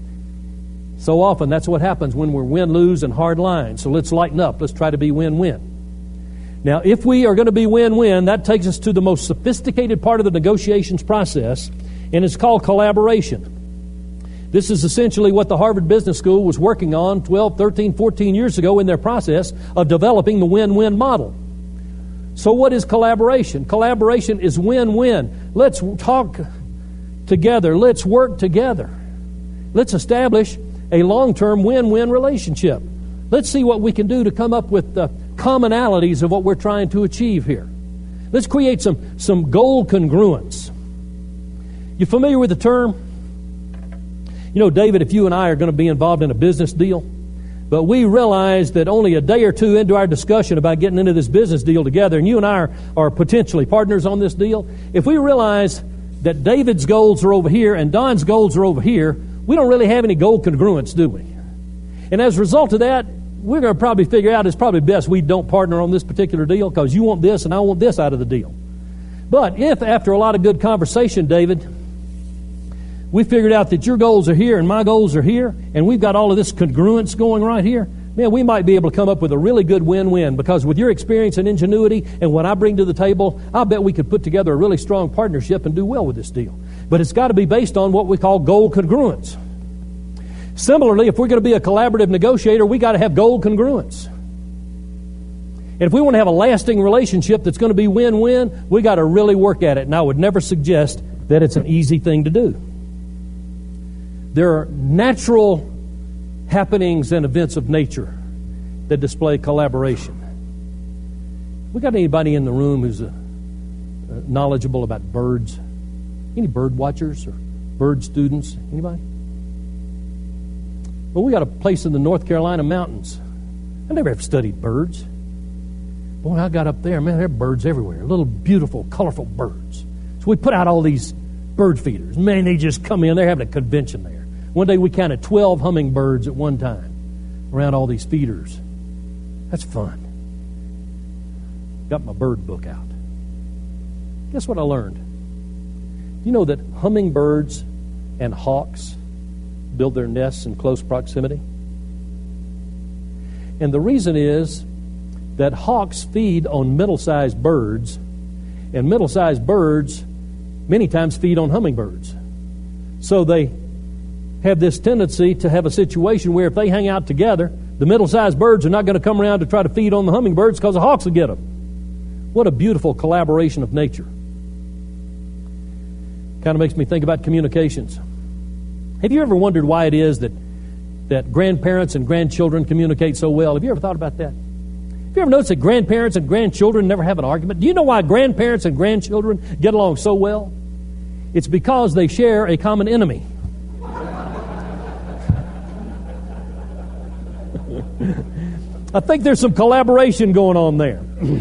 S2: So often that's what happens when we're win-lose and hard lines. So let's lighten up. Let's try to be win-win. Now, if we are going to be win-win, that takes us to the most sophisticated part of the negotiations process, and it's called collaboration. This is essentially what the Harvard Business School was working on twelve, thirteen, fourteen years ago in their process of developing the win-win model. So what is collaboration? Collaboration is win-win. Let's talk together. Let's work together. Let's establish a long-term win-win relationship. Let's see what we can do to come up with the commonalities of what we're trying to achieve here. Let's create some, some goal congruence. You familiar with the term? You know, David, if you and I are going to be involved in a business deal, but we realize that only a day or two into our discussion about getting into this business deal together, and you and I are, are potentially partners on this deal, if we realize that David's goals are over here and Don's goals are over here, we don't really have any goal congruence, do we? And as a result of that, we're going to probably figure out it's probably best we don't partner on this particular deal because you want this and I want this out of the deal. But if after a lot of good conversation, David, we figured out that your goals are here and my goals are here, and we've got all of this congruence going right here, man, we might be able to come up with a really good win-win, because with your experience and ingenuity and what I bring to the table, I bet we could put together a really strong partnership and do well with this deal. But it's got to be based on what we call goal congruence. Similarly, if we're going to be a collaborative negotiator, we got to have goal congruence. And if we want to have a lasting relationship that's going to be win-win, we got to really work at it. And I would never suggest that it's an easy thing to do. There are natural happenings and events of nature that display collaboration. We got anybody in the room who's uh, knowledgeable about birds? Any bird watchers or bird students? Anybody? Well, we got a place in the North Carolina mountains. I never have studied birds. Boy, I got up there, man, there are birds everywhere. Little beautiful, colorful birds. So we put out all these bird feeders. Man, they just come in. They're having a convention there. One day we counted twelve hummingbirds at one time around all these feeders. That's fun. Got my bird book out. Guess what I learned? Do you know that hummingbirds and hawks build their nests in close proximity? And the reason is that hawks feed on middle-sized birds, and middle-sized birds many times feed on hummingbirds. So they have this tendency to have a situation where if they hang out together, the middle-sized birds are not going to come around to try to feed on the hummingbirds because the hawks will get them. What a beautiful collaboration of nature. Kind of makes me think about communications. Have you ever wondered why it is that, that grandparents and grandchildren communicate so well? Have you ever thought about that? Have you ever noticed that grandparents and grandchildren never have an argument? Do you know why grandparents and grandchildren get along so well? It's because they share a common enemy. I think there's some collaboration going on there.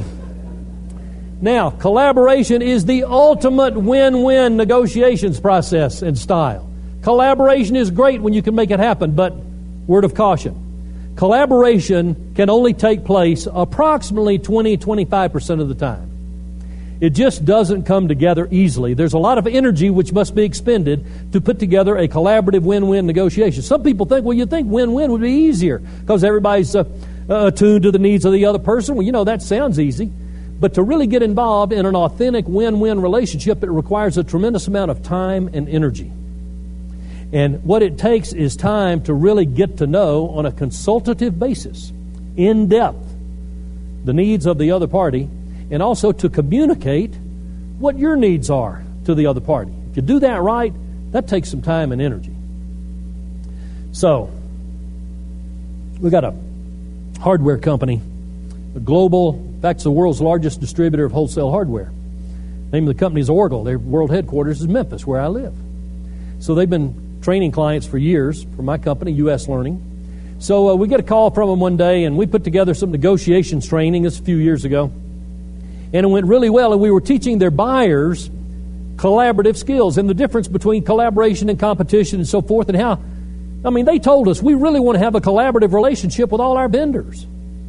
S2: Now, collaboration is the ultimate win-win negotiations process and style. Collaboration is great when you can make it happen, but word of caution. Collaboration can only take place approximately twenty to twenty-five percent of the time. It just doesn't come together easily. There's a lot of energy which must be expended to put together a collaborative win-win negotiation. Some people think, well, you think win-win would be easier because everybody's uh, uh, attuned to the needs of the other person. Well, you know, that sounds easy. But to really get involved in an authentic win-win relationship, it requires a tremendous amount of time and energy. And what it takes is time to really get to know on a consultative basis, in depth, the needs of the other party, and also to communicate what your needs are to the other party. If you do that right, that takes some time and energy. So, we got a hardware company, a global, in fact, it's the world's largest distributor of wholesale hardware. The name of the company is Oracle. Their world headquarters is Memphis, where I live. So they've been training clients for years for my company, U S Learning. So uh, we get a call from them one day, and we put together some negotiations training. This a few years ago. And it went really well, and we were teaching their buyers collaborative skills and the difference between collaboration and competition and so forth, and how, I mean, they told us we really want to have a collaborative relationship with all our vendors.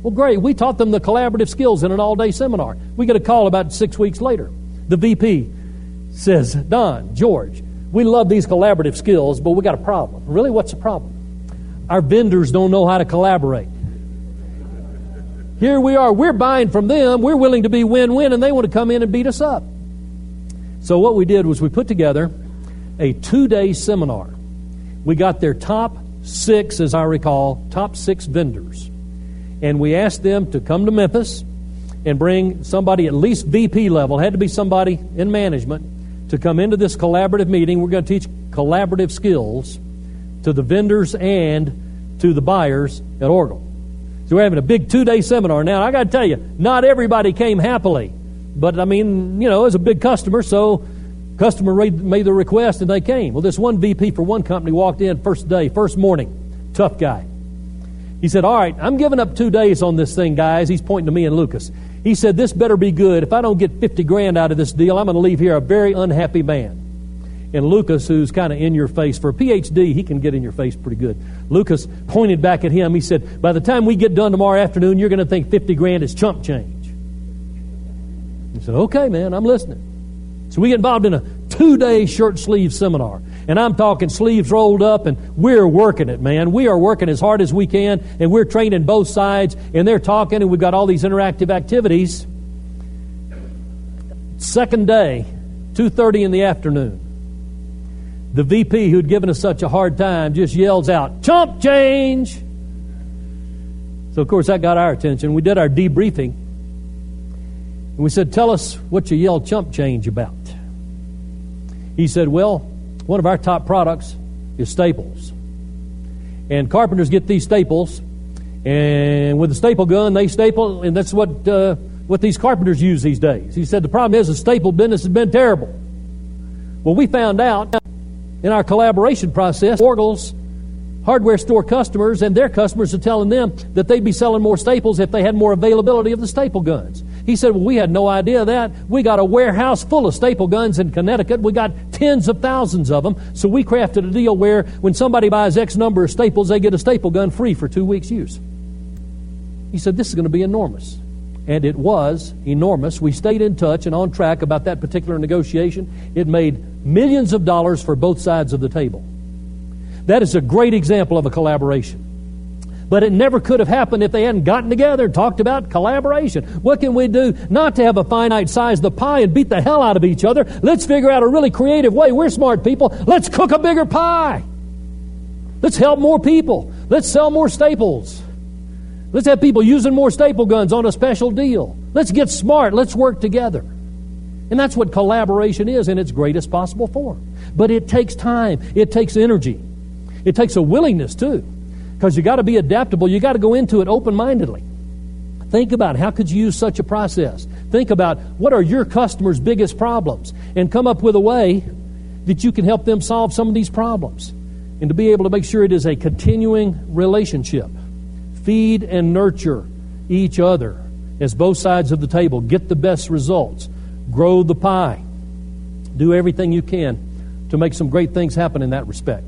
S2: Well, great. We taught them the collaborative skills in an all-day seminar. We get a call about six weeks later. The V P says, Don, George, we love these collaborative skills, but we got a problem. Really, what's the problem? Our vendors don't know how to collaborate. Here we are. We're buying from them. We're willing to be win-win, and they want to come in and beat us up. So what we did was we put together a two-day seminar. We got their top six, as I recall, top six vendors. And we asked them to come to Memphis and bring somebody at least V P level, had to be somebody in management, to come into this collaborative meeting. We're going to teach collaborative skills to the vendors and to the buyers at Oracle. So we're having a big two-day seminar. Now, I got to tell you, not everybody came happily. But, I mean, you know, it was a big customer, so customer made the request and they came. Well, this one V P for one company walked in first day, first morning. Tough guy. He said, all right, I'm giving up two days on this thing, guys. He's pointing to me and Lucas. He said, this better be good. If I don't get fifty grand out of this deal, I'm going to leave here a very unhappy man. And Lucas, who's kind of in your face, for a P H D, he can get in your face pretty good. Lucas pointed back at him. He said, by the time we get done tomorrow afternoon, you're going to think fifty grand is chump change. He said, okay, man, I'm listening. So we get involved in a two-day shirt-sleeve seminar. And I'm talking sleeves rolled up, and we're working it, man. We are working as hard as we can, and we're training both sides, and they're talking, and we've got all these interactive activities. Second day, two thirty in the afternoon, the V P who'd given us such a hard time just yells out, chump change! So, of course, that got our attention. We did our debriefing, and we said, tell us what you yelled chump change about. He said, well, one of our top products is staples. And carpenters get these staples, and with a staple gun, they staple, and that's what uh, what these carpenters use these days. He said, the problem is the staple business has been terrible. Well, we found out in our collaboration process, Oracle's hardware store customers and their customers are telling them that they'd be selling more staples if they had more availability of the staple guns. He said, well, we had no idea of that. We got a warehouse full of staple guns in Connecticut. We got tens of thousands of them. So we crafted a deal where when somebody buys X number of staples, they get a staple gun free for two weeks' use. He said, this is going to be enormous. And it was enormous. We stayed in touch and on track about that particular negotiation. It made millions of dollars for both sides of the table. That is a great example of a collaboration. But it never could have happened if they hadn't gotten together and talked about collaboration. What can we do not to have a finite size of the pie and beat the hell out of each other? Let's figure out a really creative way. We're smart people. Let's cook a bigger pie. Let's help more people. Let's sell more staples. Let's have people using more staple guns on a special deal. Let's get smart. Let's work together. And that's what collaboration is in its greatest possible form. But it takes time. It takes energy. It takes a willingness, too. Because you got to be adaptable. You got to go into it open-mindedly. Think about how could you use such a process. Think about what are your customers' biggest problems and come up with a way that you can help them solve some of these problems. And to be able to make sure it is a continuing relationship. Feed and nurture each other as both sides of the table. Get the best results. Grow the pie. Do everything you can to make some great things happen in that respect.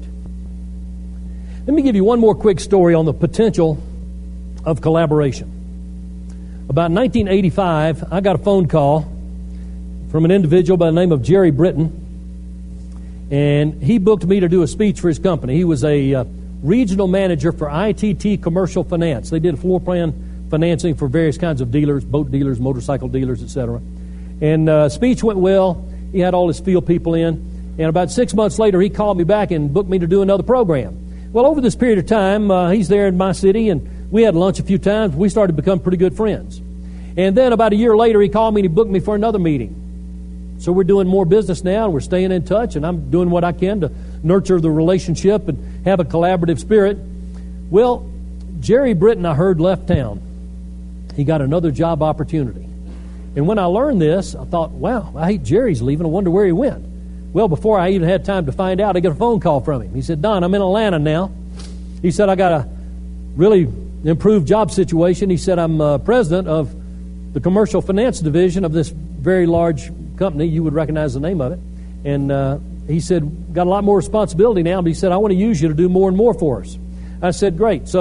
S2: Let me give you one more quick story on the potential of collaboration. About nineteen eighty-five, I got a phone call from an individual by the name of Jerry Britton, and he booked me to do a speech for his company. He was a uh, regional manager for I T T Commercial Finance. They did floor plan financing for various kinds of dealers, boat dealers, motorcycle dealers, et cetera. And uh, speech went well. He had all his field people in. And about six months later, he called me back and booked me to do another program. Well, over this period of time, uh, he's there in my city, and we had lunch a few times. We started to become pretty good friends. And then about a year later, he called me and he booked me for another meeting. So we're doing more business now, and we're staying in touch, and I'm doing what I can to nurture the relationship and have a collaborative spirit. Well, Jerry Britton, I heard, left town. He got another job opportunity. And when I learned this, I thought, wow, I hate Jerry's leaving. I wonder where he went. Well, before I even had time to find out, I got a phone call from him. He said, Don, I'm in Atlanta now. He said, I got a really improved job situation. He said, I'm uh, president of the commercial finance division of this very large company. You would recognize the name of it. And uh, he said, got a lot more responsibility now. But he said, I want to use you to do more and more for us. I said, great. So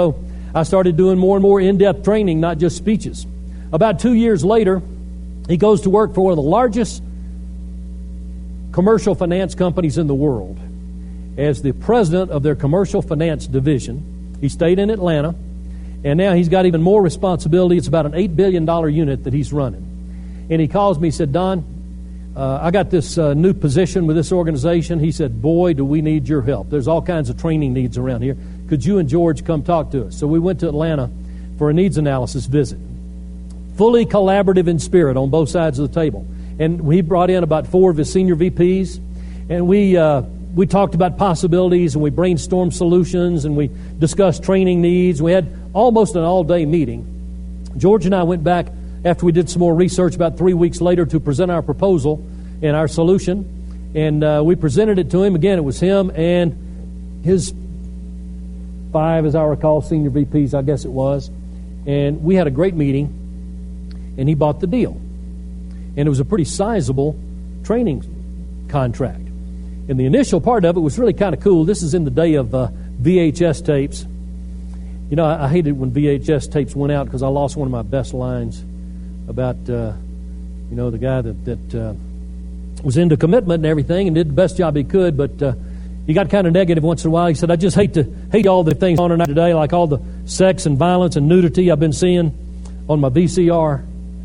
S2: I started doing more and more in-depth training, not just speeches. About two years later, he goes to work for one of the largest commercial finance companies in the world as the president of their commercial finance division. He stayed in Atlanta, and now he's got even more responsibility. It's about an eight billion dollars unit that he's running. And he calls me, he said, Don, uh, I got this uh, new position with this organization. He said, boy, do we need your help. There's all kinds of training needs around here. Could you and George come talk to us? So we went to Atlanta for a needs analysis visit. Fully collaborative in spirit on both sides of the table. And he brought in about four of his senior V Ps, and we uh, we talked about possibilities, and we brainstormed solutions, and we discussed training needs. We had almost an all-day meeting. George and I went back after we did some more research about three weeks later to present our proposal and our solution, and uh, we presented it to him. Again, it was him and his five, as I recall, senior V Ps, I guess it was, and we had a great meeting, and he bought the deal. And it was a pretty sizable training contract. And the initial part of it was really kind of cool. This is in the day of uh, V H S tapes. You know, I, I hated when V H S tapes went out because I lost one of my best lines about, uh, you know, the guy that, that uh, was into commitment and everything and did the best job he could, but uh, he got kind of negative once in a while. He said, I just hate to hate all the things on today, like all the sex and violence and nudity I've been seeing on my V C R.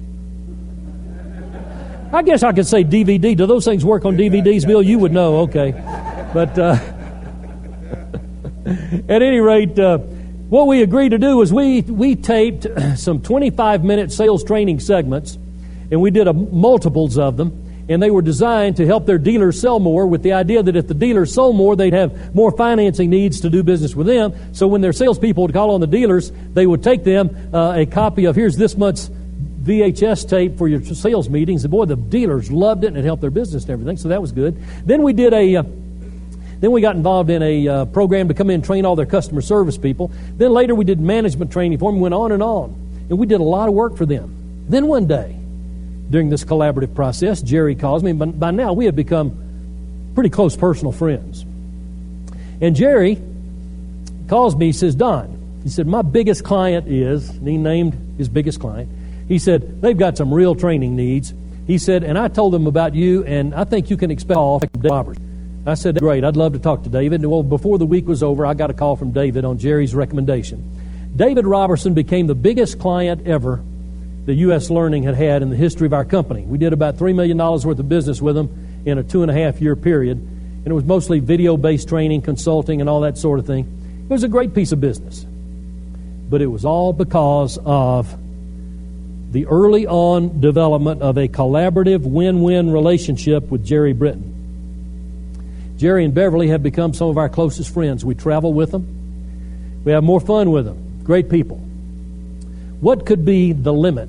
S2: I guess I could say D V D. Do those things work on D V Ds, Bill? You would know, okay. But uh, at any rate, uh, what we agreed to do was we, we taped some twenty-five minute sales training segments, and we did a, multiples of them, and they were designed to help their dealers sell more with the idea that if the dealers sold more, they'd have more financing needs to do business with them. So when their salespeople would call on the dealers, they would take them uh, a copy of, here's this month's V H S tape for your sales meetings. And boy, the dealers loved it, and it helped their business and everything, so that was good. Then we did a, uh, then we got involved in a uh, program to come in and train all their customer service people. Then later we did management training for them, went on and on. And we did a lot of work for them. Then one day, during this collaborative process, Jerry calls me. By, by now, we had become pretty close personal friends. And Jerry calls me, he says, Don, he said, my biggest client is, and he named his biggest client, he said, they've got some real training needs. He said, and I told them about you, and I think you can expect a call from David Robertson. I said, great, I'd love to talk to David. And well, before the week was over, I got a call from David on Jerry's recommendation. David Robertson became the biggest client ever that U S Learning had had in the history of our company. We did about three million dollars worth of business with him in a two and a half year period. And it was mostly video-based training, consulting, and all that sort of thing. It was a great piece of business. But it was all because of the early on development of a collaborative win-win relationship with Jerry Britton. Jerry and Beverly have become some of our closest friends. We travel with them. We have more fun with them. Great people. What could be the limit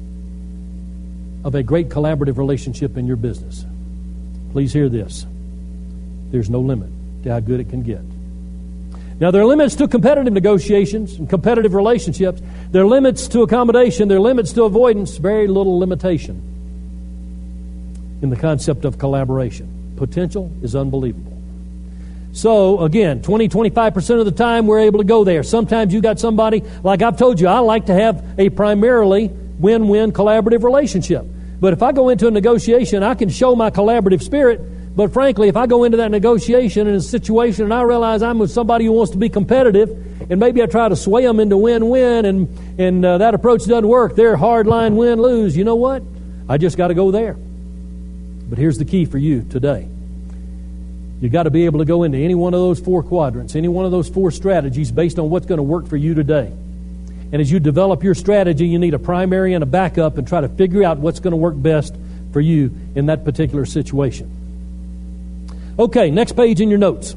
S2: of a great collaborative relationship in your business? Please hear this. There's no limit to how good it can get. Now, there are limits to competitive negotiations and competitive relationships. There are limits to accommodation. There are limits to avoidance. Very little limitation in the concept of collaboration. Potential is unbelievable. So, again, twenty, twenty-five percent of the time we're able to go there. Sometimes you got somebody, like I've told you, I like to have a primarily win-win collaborative relationship. But if I go into a negotiation, I can show my collaborative spirit. But frankly, if I go into that negotiation in a situation and I realize I'm with somebody who wants to be competitive, and maybe I try to sway them into win-win, and, and uh, that approach doesn't work, they're hard-line win-lose, you know what? I just got to go there. But here's the key for you today. You've got to be able to go into any one of those four quadrants, any one of those four strategies based on what's going to work for you today. And as you develop your strategy, you need a primary and a backup, and try to figure out what's going to work best for you in that particular situation. Okay, next page in your notes.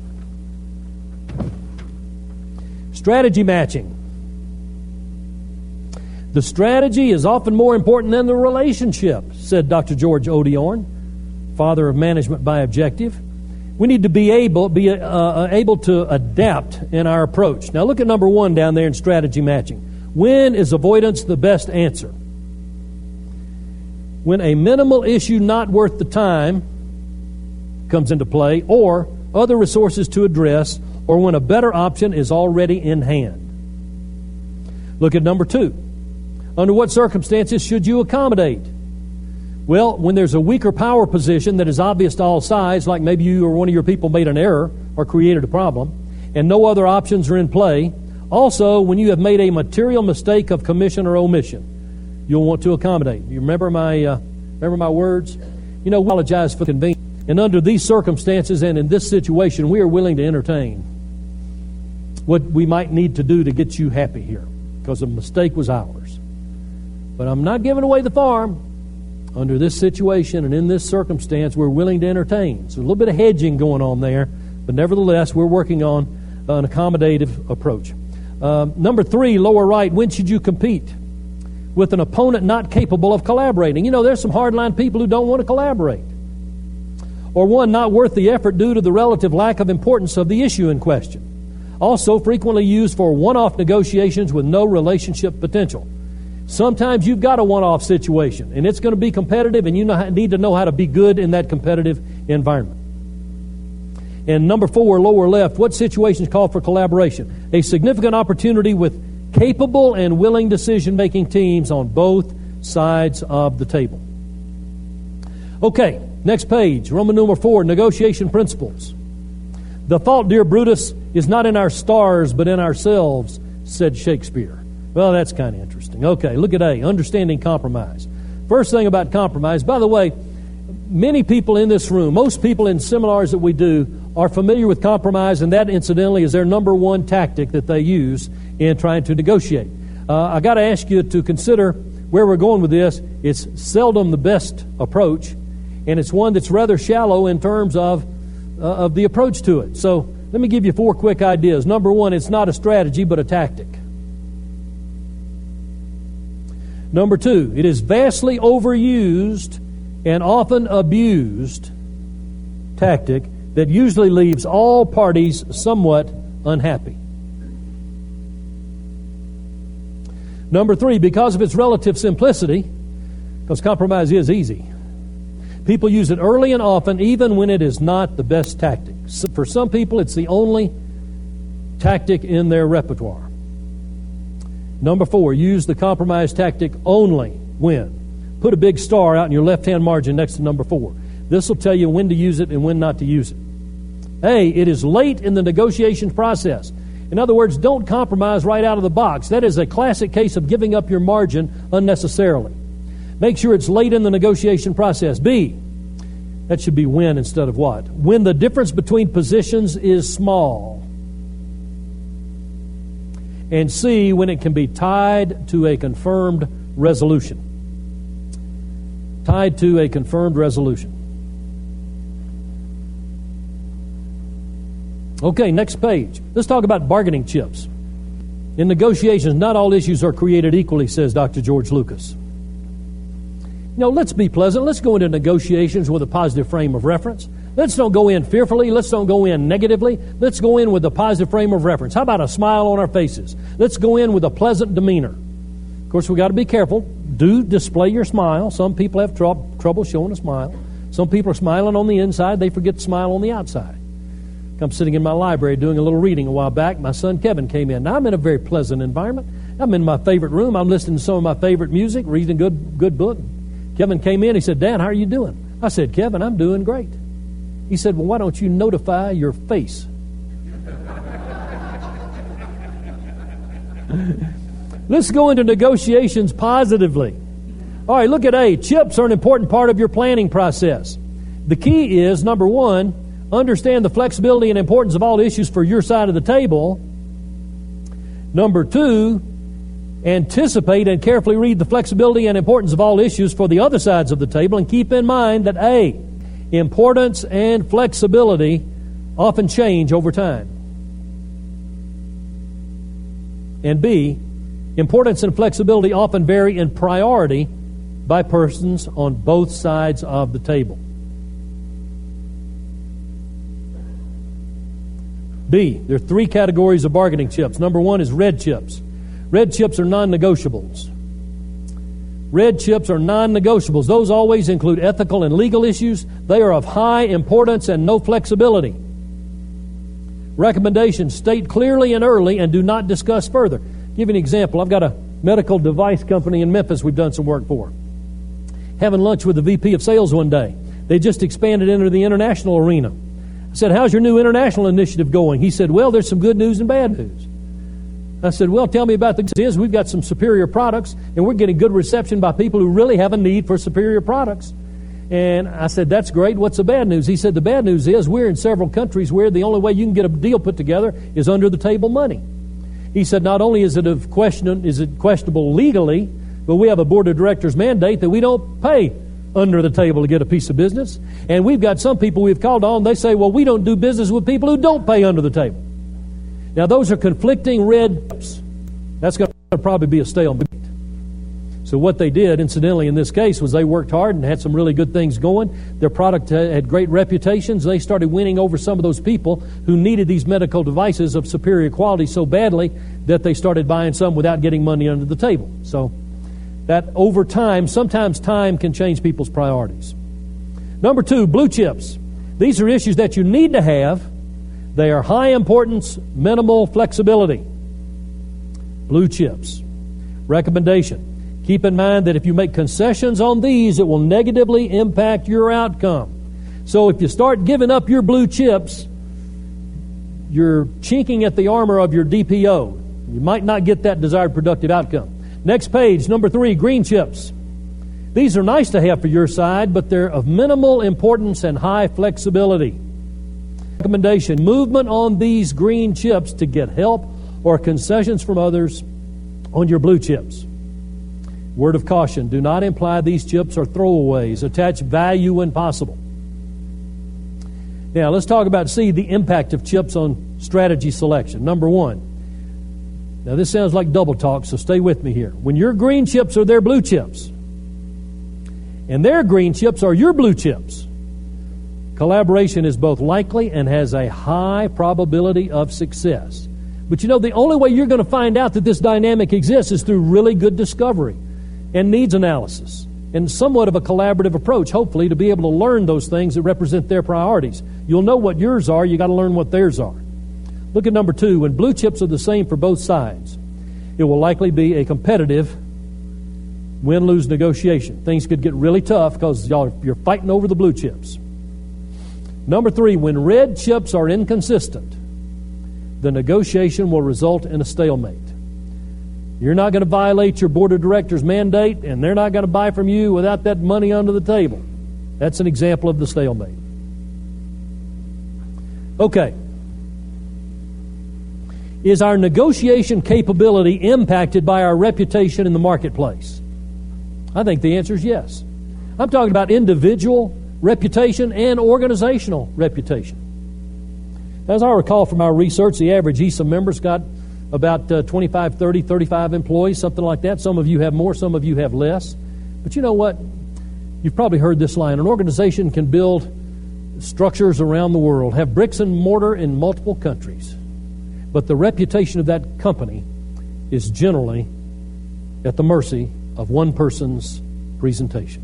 S2: Strategy matching. The strategy is often more important than the relationship, said Doctor George Odiorn, father of management by objective. We need to be able be uh, able to adapt in our approach. Now look at number one down there in strategy matching. When is avoidance the best answer? When a minimal issue not worth the time comes into play, or other resources to address, or when a better option is already in hand. Look at number two. Under what circumstances should you accommodate? Well, when there's a weaker power position that is obvious to all sides, like maybe you or one of your people made an error or created a problem, and no other options are in play. Also, when you have made a material mistake of commission or omission, you'll want to accommodate. You remember my uh, remember my words? You know, we apologize for convenience. And under these circumstances and in this situation, we are willing to entertain what we might need to do to get you happy here, because the mistake was ours. But I'm not giving away the farm. Under this situation and in this circumstance, we're willing to entertain. So a little bit of hedging going on there, but nevertheless, we're working on an accommodative approach. Uh, number three, lower right, when should you compete? With an opponent not capable of collaborating. You know, there's some hardline people who don't want to collaborate. Or one, not worth the effort due to the relative lack of importance of the issue in question. Also, frequently used for one-off negotiations with no relationship potential. Sometimes you've got a one-off situation, and it's going to be competitive, and you know, need to know how to be good in that competitive environment. And number four, lower left, what situations call for collaboration? A significant opportunity with capable and willing decision-making teams on both sides of the table. Okay, next page, Roman numeral four, negotiation principles. The fault, dear Brutus, is not in our stars, but in ourselves, said Shakespeare. Well, that's kind of interesting. Okay, look at A, understanding compromise. First thing about compromise, by the way, many people in this room, most people in seminars that we do, are familiar with compromise, and that, incidentally, is their number one tactic that they use in trying to negotiate. Uh, I got to ask you to consider where we're going with this. It's seldom the best approach, and it's one that's rather shallow in terms of, uh, of the approach to it. So let me give you four quick ideas. Number one, it's not a strategy, but a tactic. Number two, it is vastly overused and often abused tactic that usually leaves all parties somewhat unhappy. Number three, because of its relative simplicity, because compromise is easy, people use it early and often, even when it is not the best tactic. So for some people, it's the only tactic in their repertoire. Number four, use the compromise tactic only when. Put a big star out in your left-hand margin next to number four. This will tell you when to use it and when not to use it. A, it is late in the negotiation process. In other words, don't compromise right out of the box. That is a classic case of giving up your margin unnecessarily. Make sure it's late in the negotiation process. B, that should be when instead of what. When the difference between positions is small. And C, when it can be tied to a confirmed resolution. Tied to a confirmed resolution. Okay, next page. Let's talk about bargaining chips. In negotiations, not all issues are created equally, says Doctor George Lucas. You know, let's be pleasant. Let's go into negotiations with a positive frame of reference. Let's don't go in fearfully. Let's don't go in negatively. Let's go in with a positive frame of reference. How about a smile on our faces? Let's go in with a pleasant demeanor. Of course, we've got to be careful. Do display your smile. Some people have tr- trouble showing a smile. Some people are smiling on the inside. They forget to smile on the outside. I'm sitting in my library doing a little reading a while back. My son Kevin came in. Now, I'm in a very pleasant environment. I'm in my favorite room. I'm listening to some of my favorite music, reading a good, good book. Kevin came in. He said, Dad, how are you doing? I said, Kevin, I'm doing great. He said, well, why don't you notify your face? Let's go into negotiations positively. All right, look at A. Chips are an important part of your planning process. The key is, number one, understand the flexibility and importance of all issues for your side of the table. Number two, anticipate and carefully read the flexibility and importance of all issues for the other sides of the table, and keep in mind that A, importance and flexibility often change over time. And B, importance and flexibility often vary in priority by persons on both sides of the table. B, there are three categories of bargaining chips. Number one is red chips. Red chips are non-negotiables. Red chips are non-negotiables. Those always include ethical and legal issues. They are of high importance and no flexibility. Recommendations: state clearly and early and do not discuss further. Give you an example. I've got a medical device company in Memphis we've done some work for. Having lunch with the V P of sales one day. They just expanded into the international arena. I said, how's your new international initiative going? He said, well, there's some good news and bad news. I said, well, tell me about the good news. We've got some superior products, and we're getting good reception by people who really have a need for superior products. And I said, that's great. What's the bad news? He said, the bad news is we're in several countries where the only way you can get a deal put together is under the table money. He said, not only is it of question, is it questionable legally, but we have a board of directors mandate that we don't pay under the table to get a piece of business. And we've got some people we've called on, they say, well, we don't do business with people who don't pay under the table. Now, those are conflicting red tips. That's going to probably be a stalemate. So what they did, incidentally, in this case, was they worked hard and had some really good things going. Their product had great reputations. They started winning over some of those people who needed these medical devices of superior quality so badly that they started buying some without getting money under the table. So that over time, sometimes time can change people's priorities. Number two, blue chips. These are issues that you need to have. They are high importance, minimal flexibility. Blue chips. Recommendation. Keep in mind that if you make concessions on these, it will negatively impact your outcome. So if you start giving up your blue chips, you're chinking at the armor of your D P O. You might not get that desired productive outcome. Next page, number three, green chips. These are nice to have for your side, but they're of minimal importance and high flexibility. Recommendation, movement on these green chips to get help or concessions from others on your blue chips. Word of caution, do not imply these chips are throwaways. Attach value when possible. Now, let's talk about, see, the impact of chips on strategy selection. Number one. Now, this sounds like double talk, so stay with me here. When your green chips are their blue chips, and their green chips are your blue chips, collaboration is both likely and has a high probability of success. But you know, the only way you're going to find out that this dynamic exists is through really good discovery and needs analysis and somewhat of a collaborative approach, hopefully, to be able to learn those things that represent their priorities. You'll know what yours are, you got to learn what theirs are. Look at number two. When blue chips are the same for both sides, it will likely be a competitive win-lose negotiation. Things could get really tough because y'all you're fighting over the blue chips. Number three, when red chips are inconsistent, the negotiation will result in a stalemate. You're not going to violate your board of directors' mandate, and they're not going to buy from you without that money under the table. That's an example of the stalemate. Okay. Is our negotiation capability impacted by our reputation in the marketplace? I think the answer is yes. I'm talking about individual reputation and organizational reputation. As I recall from our research, the average E S A member's got about uh, twenty-five, thirty, thirty-five employees, something like that. Some of you have more, some of you have less. But you know what? You've probably heard this line. An organization can build structures around the world, have bricks and mortar in multiple countries. But the reputation of that company is generally at the mercy of one person's presentation.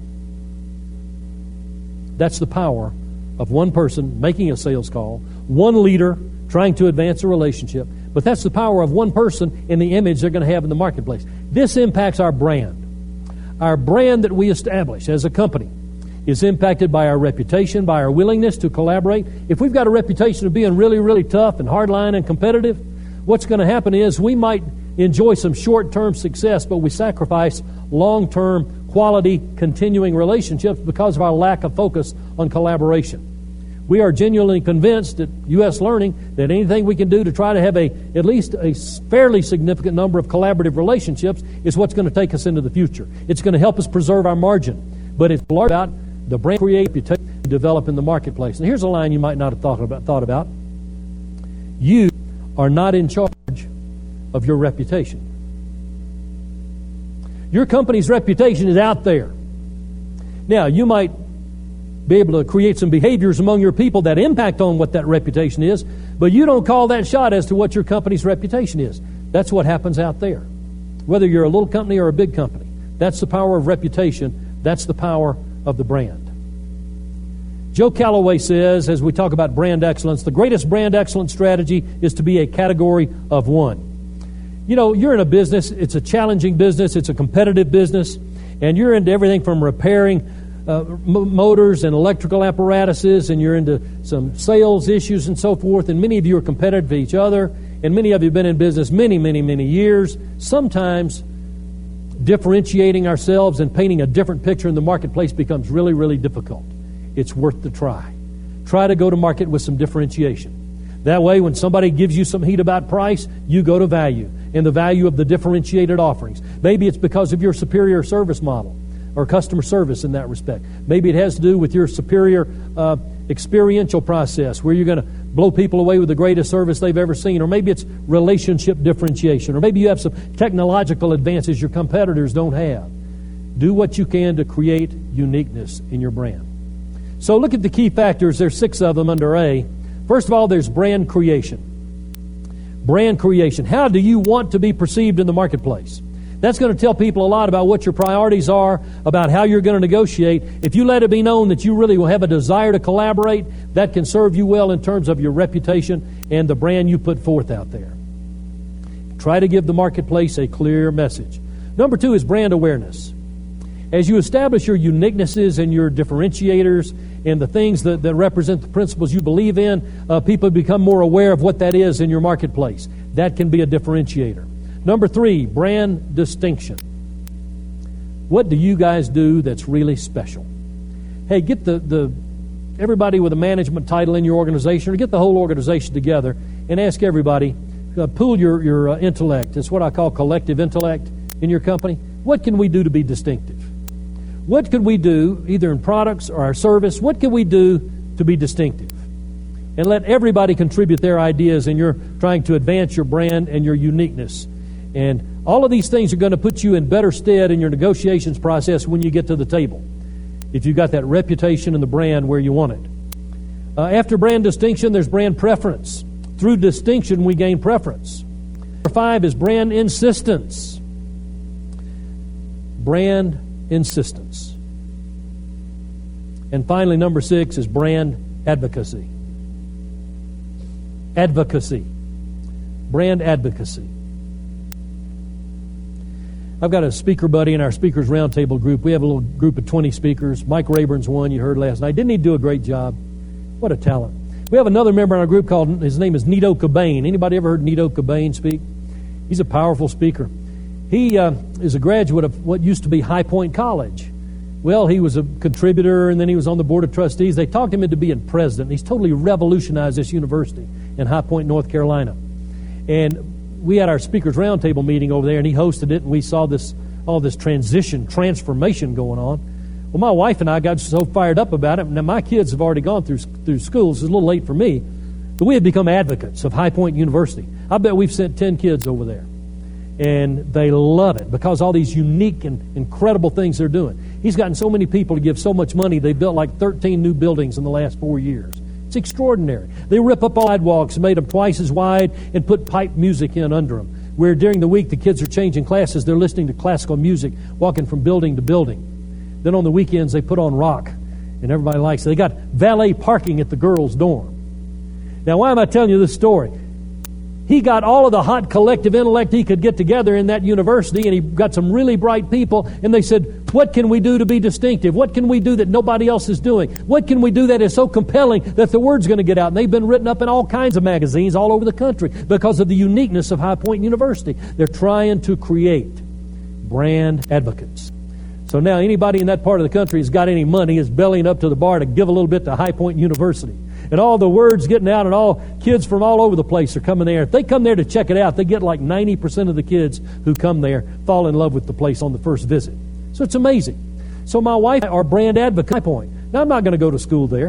S2: That's the power of one person making a sales call, one leader trying to advance a relationship. But that's the power of one person in the image they're going to have in the marketplace. This impacts our brand. Our brand that we establish as a company is impacted by our reputation, by our willingness to collaborate. If we've got a reputation of being really, really tough and hardline and competitive, what's going to happen is we might enjoy some short-term success, but we sacrifice long-term, quality, continuing relationships because of our lack of focus on collaboration. We are genuinely convinced at U S Learning that anything we can do to try to have a at least a fairly significant number of collaborative relationships is what's going to take us into the future. It's going to help us preserve our margin, but it's largely about the brand create reputation develop in the marketplace. And here's a line you might not have thought about. Thought about. You are not in charge of your reputation. Your company's reputation is out there. Now, you might be able to create some behaviors among your people that impact on what that reputation is, but you don't call that shot as to what your company's reputation is. That's what happens out there. Whether you're a little company or a big company, that's the power of reputation. That's the power of the brand. Joe Calloway says, as we talk about brand excellence, the greatest brand excellence strategy is to be a category of one. You know, you're in a business, it's a challenging business, it's a competitive business, and you're into everything from repairing uh, m- motors and electrical apparatuses, and you're into some sales issues and so forth, and many of you are competitive to each other, and many of you have been in business many, many, many years. Sometimes differentiating ourselves and painting a different picture in the marketplace becomes really, really difficult. It's worth the try. Try to go to market with some differentiation. That way, when somebody gives you some heat about price, you go to value and the value of the differentiated offerings. Maybe it's because of your superior service model or customer service in that respect. Maybe it has to do with your superior uh, experiential process where you're going to blow people away with the greatest service they've ever seen. Or maybe it's relationship differentiation. Or maybe you have some technological advances your competitors don't have. Do what you can to create uniqueness in your brand. So look at the key factors. There's six of them under A. First of all, there's brand creation. Brand creation. How do you want to be perceived in the marketplace? That's going to tell people a lot about what your priorities are, about how you're going to negotiate. If you let it be known that you really will have a desire to collaborate, that can serve you well in terms of your reputation and the brand you put forth out there. Try to give the marketplace a clear message. Number two is brand awareness. As you establish your uniquenesses and your differentiators and the things that, that represent the principles you believe in, uh, people become more aware of what that is in your marketplace. That can be a differentiator. Number three, brand distinction. What do you guys do that's really special? Hey, get the, the everybody with a management title in your organization, or get the whole organization together and ask everybody, uh, pool your, your uh, intellect. It's what I call collective intellect in your company. What can we do to be distinctive? What could we do, either in products or our service, what can we do to be distinctive? And let everybody contribute their ideas, and you're trying to advance your brand and your uniqueness. And all of these things are going to put you in better stead in your negotiations process when you get to the table, if you've got that reputation and the brand where you want it. Uh, after brand distinction, there's brand preference. Through distinction, we gain preference. Number five is brand insistence. Brand insistence. And finally, number six is brand advocacy. Advocacy. Brand advocacy. I've got a speaker buddy in our Speakers Roundtable group. We have a little group of twenty speakers. Mike Rayburn's one you heard last night. Didn't he do a great job? What a talent. We have another member in our group called, his name is Nito Cobain. Anybody ever heard Nito Cobain speak? He's a powerful speaker. He uh, is a graduate of what used to be High Point College. Well, he was a contributor, and then he was on the board of trustees. They talked him into being president. He's totally revolutionized this university in High Point, North Carolina. And we had our Speakers Roundtable meeting over there, and he hosted it, and we saw this all this transition, transformation going on. Well, my wife and I got so fired up about it. Now, my kids have already gone through through school, so it's a little late for me, but we have become advocates of High Point University. I bet we've sent ten kids over there. And they love it because all these unique and incredible things they're doing. He's gotten so many people to give so much money, they built like thirteen new buildings in the last four years. It's extraordinary. They rip up all sidewalks and made them twice as wide and put pipe music in under them. Where during the week the kids are changing classes, they're listening to classical music, walking from building to building. Then on the weekends they put on rock, and everybody likes it. They got valet parking at the girls' dorm. Now, why am I telling you this story? He got all of the hot collective intellect he could get together in that university, and he got some really bright people, and they said, what can we do to be distinctive? What can we do that nobody else is doing? What can we do that is so compelling that the word's going to get out? And they've been written up in all kinds of magazines all over the country because of the uniqueness of High Point University. They're trying to create brand advocates. So now anybody in that part of the country who's got any money is bellying up to the bar to give a little bit to High Point University. And all the word's getting out, and all kids from all over the place are coming there. If they come there to check it out, they get like ninety percent of the kids who come there fall in love with the place on the first visit. So it's amazing. So my wife are brand advocates at High Point. Now, I'm not going to go to school there.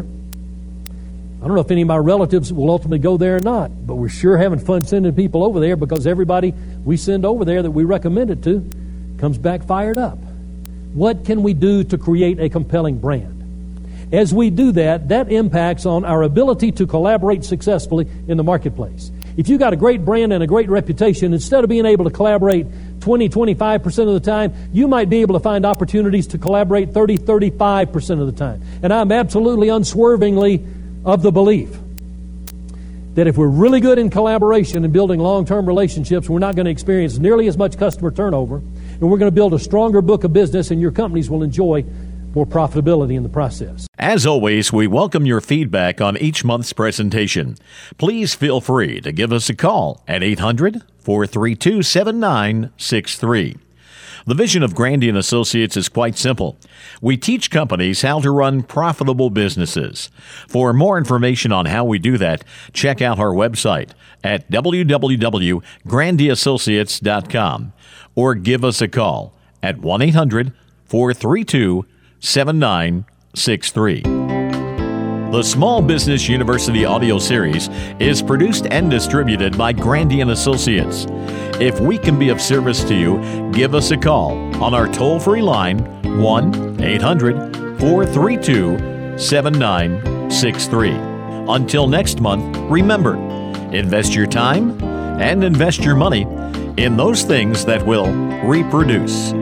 S2: I don't know if any of my relatives will ultimately go there or not, but we're sure having fun sending people over there because everybody we send over there that we recommend it to comes back fired up. What can we do to create a compelling brand? As we do that, that impacts on our ability to collaborate successfully in the marketplace. If you've got a great brand and a great reputation, instead of being able to collaborate twenty, twenty-five percent of the time, you might be able to find opportunities to collaborate thirty, thirty-five percent of the time. And I'm absolutely unswervingly of the belief that if we're really good in collaboration and building long-term relationships, we're not going to experience nearly as much customer turnover, and we're going to build a stronger book of business, and your companies will enjoy more profitability in the process.
S1: As always, we welcome your feedback on each month's presentation. Please feel free to give us a call at eight hundred, four three two, seven nine six three. The vision of Grandy and Associates is quite simple. We teach companies how to run profitable businesses. For more information on how we do that, check out our website at w w w dot grandy associates dot com or give us a call at one eight hundred, four three two, seven nine six three. The Small Business University audio series is produced and distributed by Grandy and Associates. If we can be of service to you, give us a call on our toll-free line, one eight hundred, four three two, seven nine six three. Until next month, remember, invest your time and invest your money in those things that will reproduce.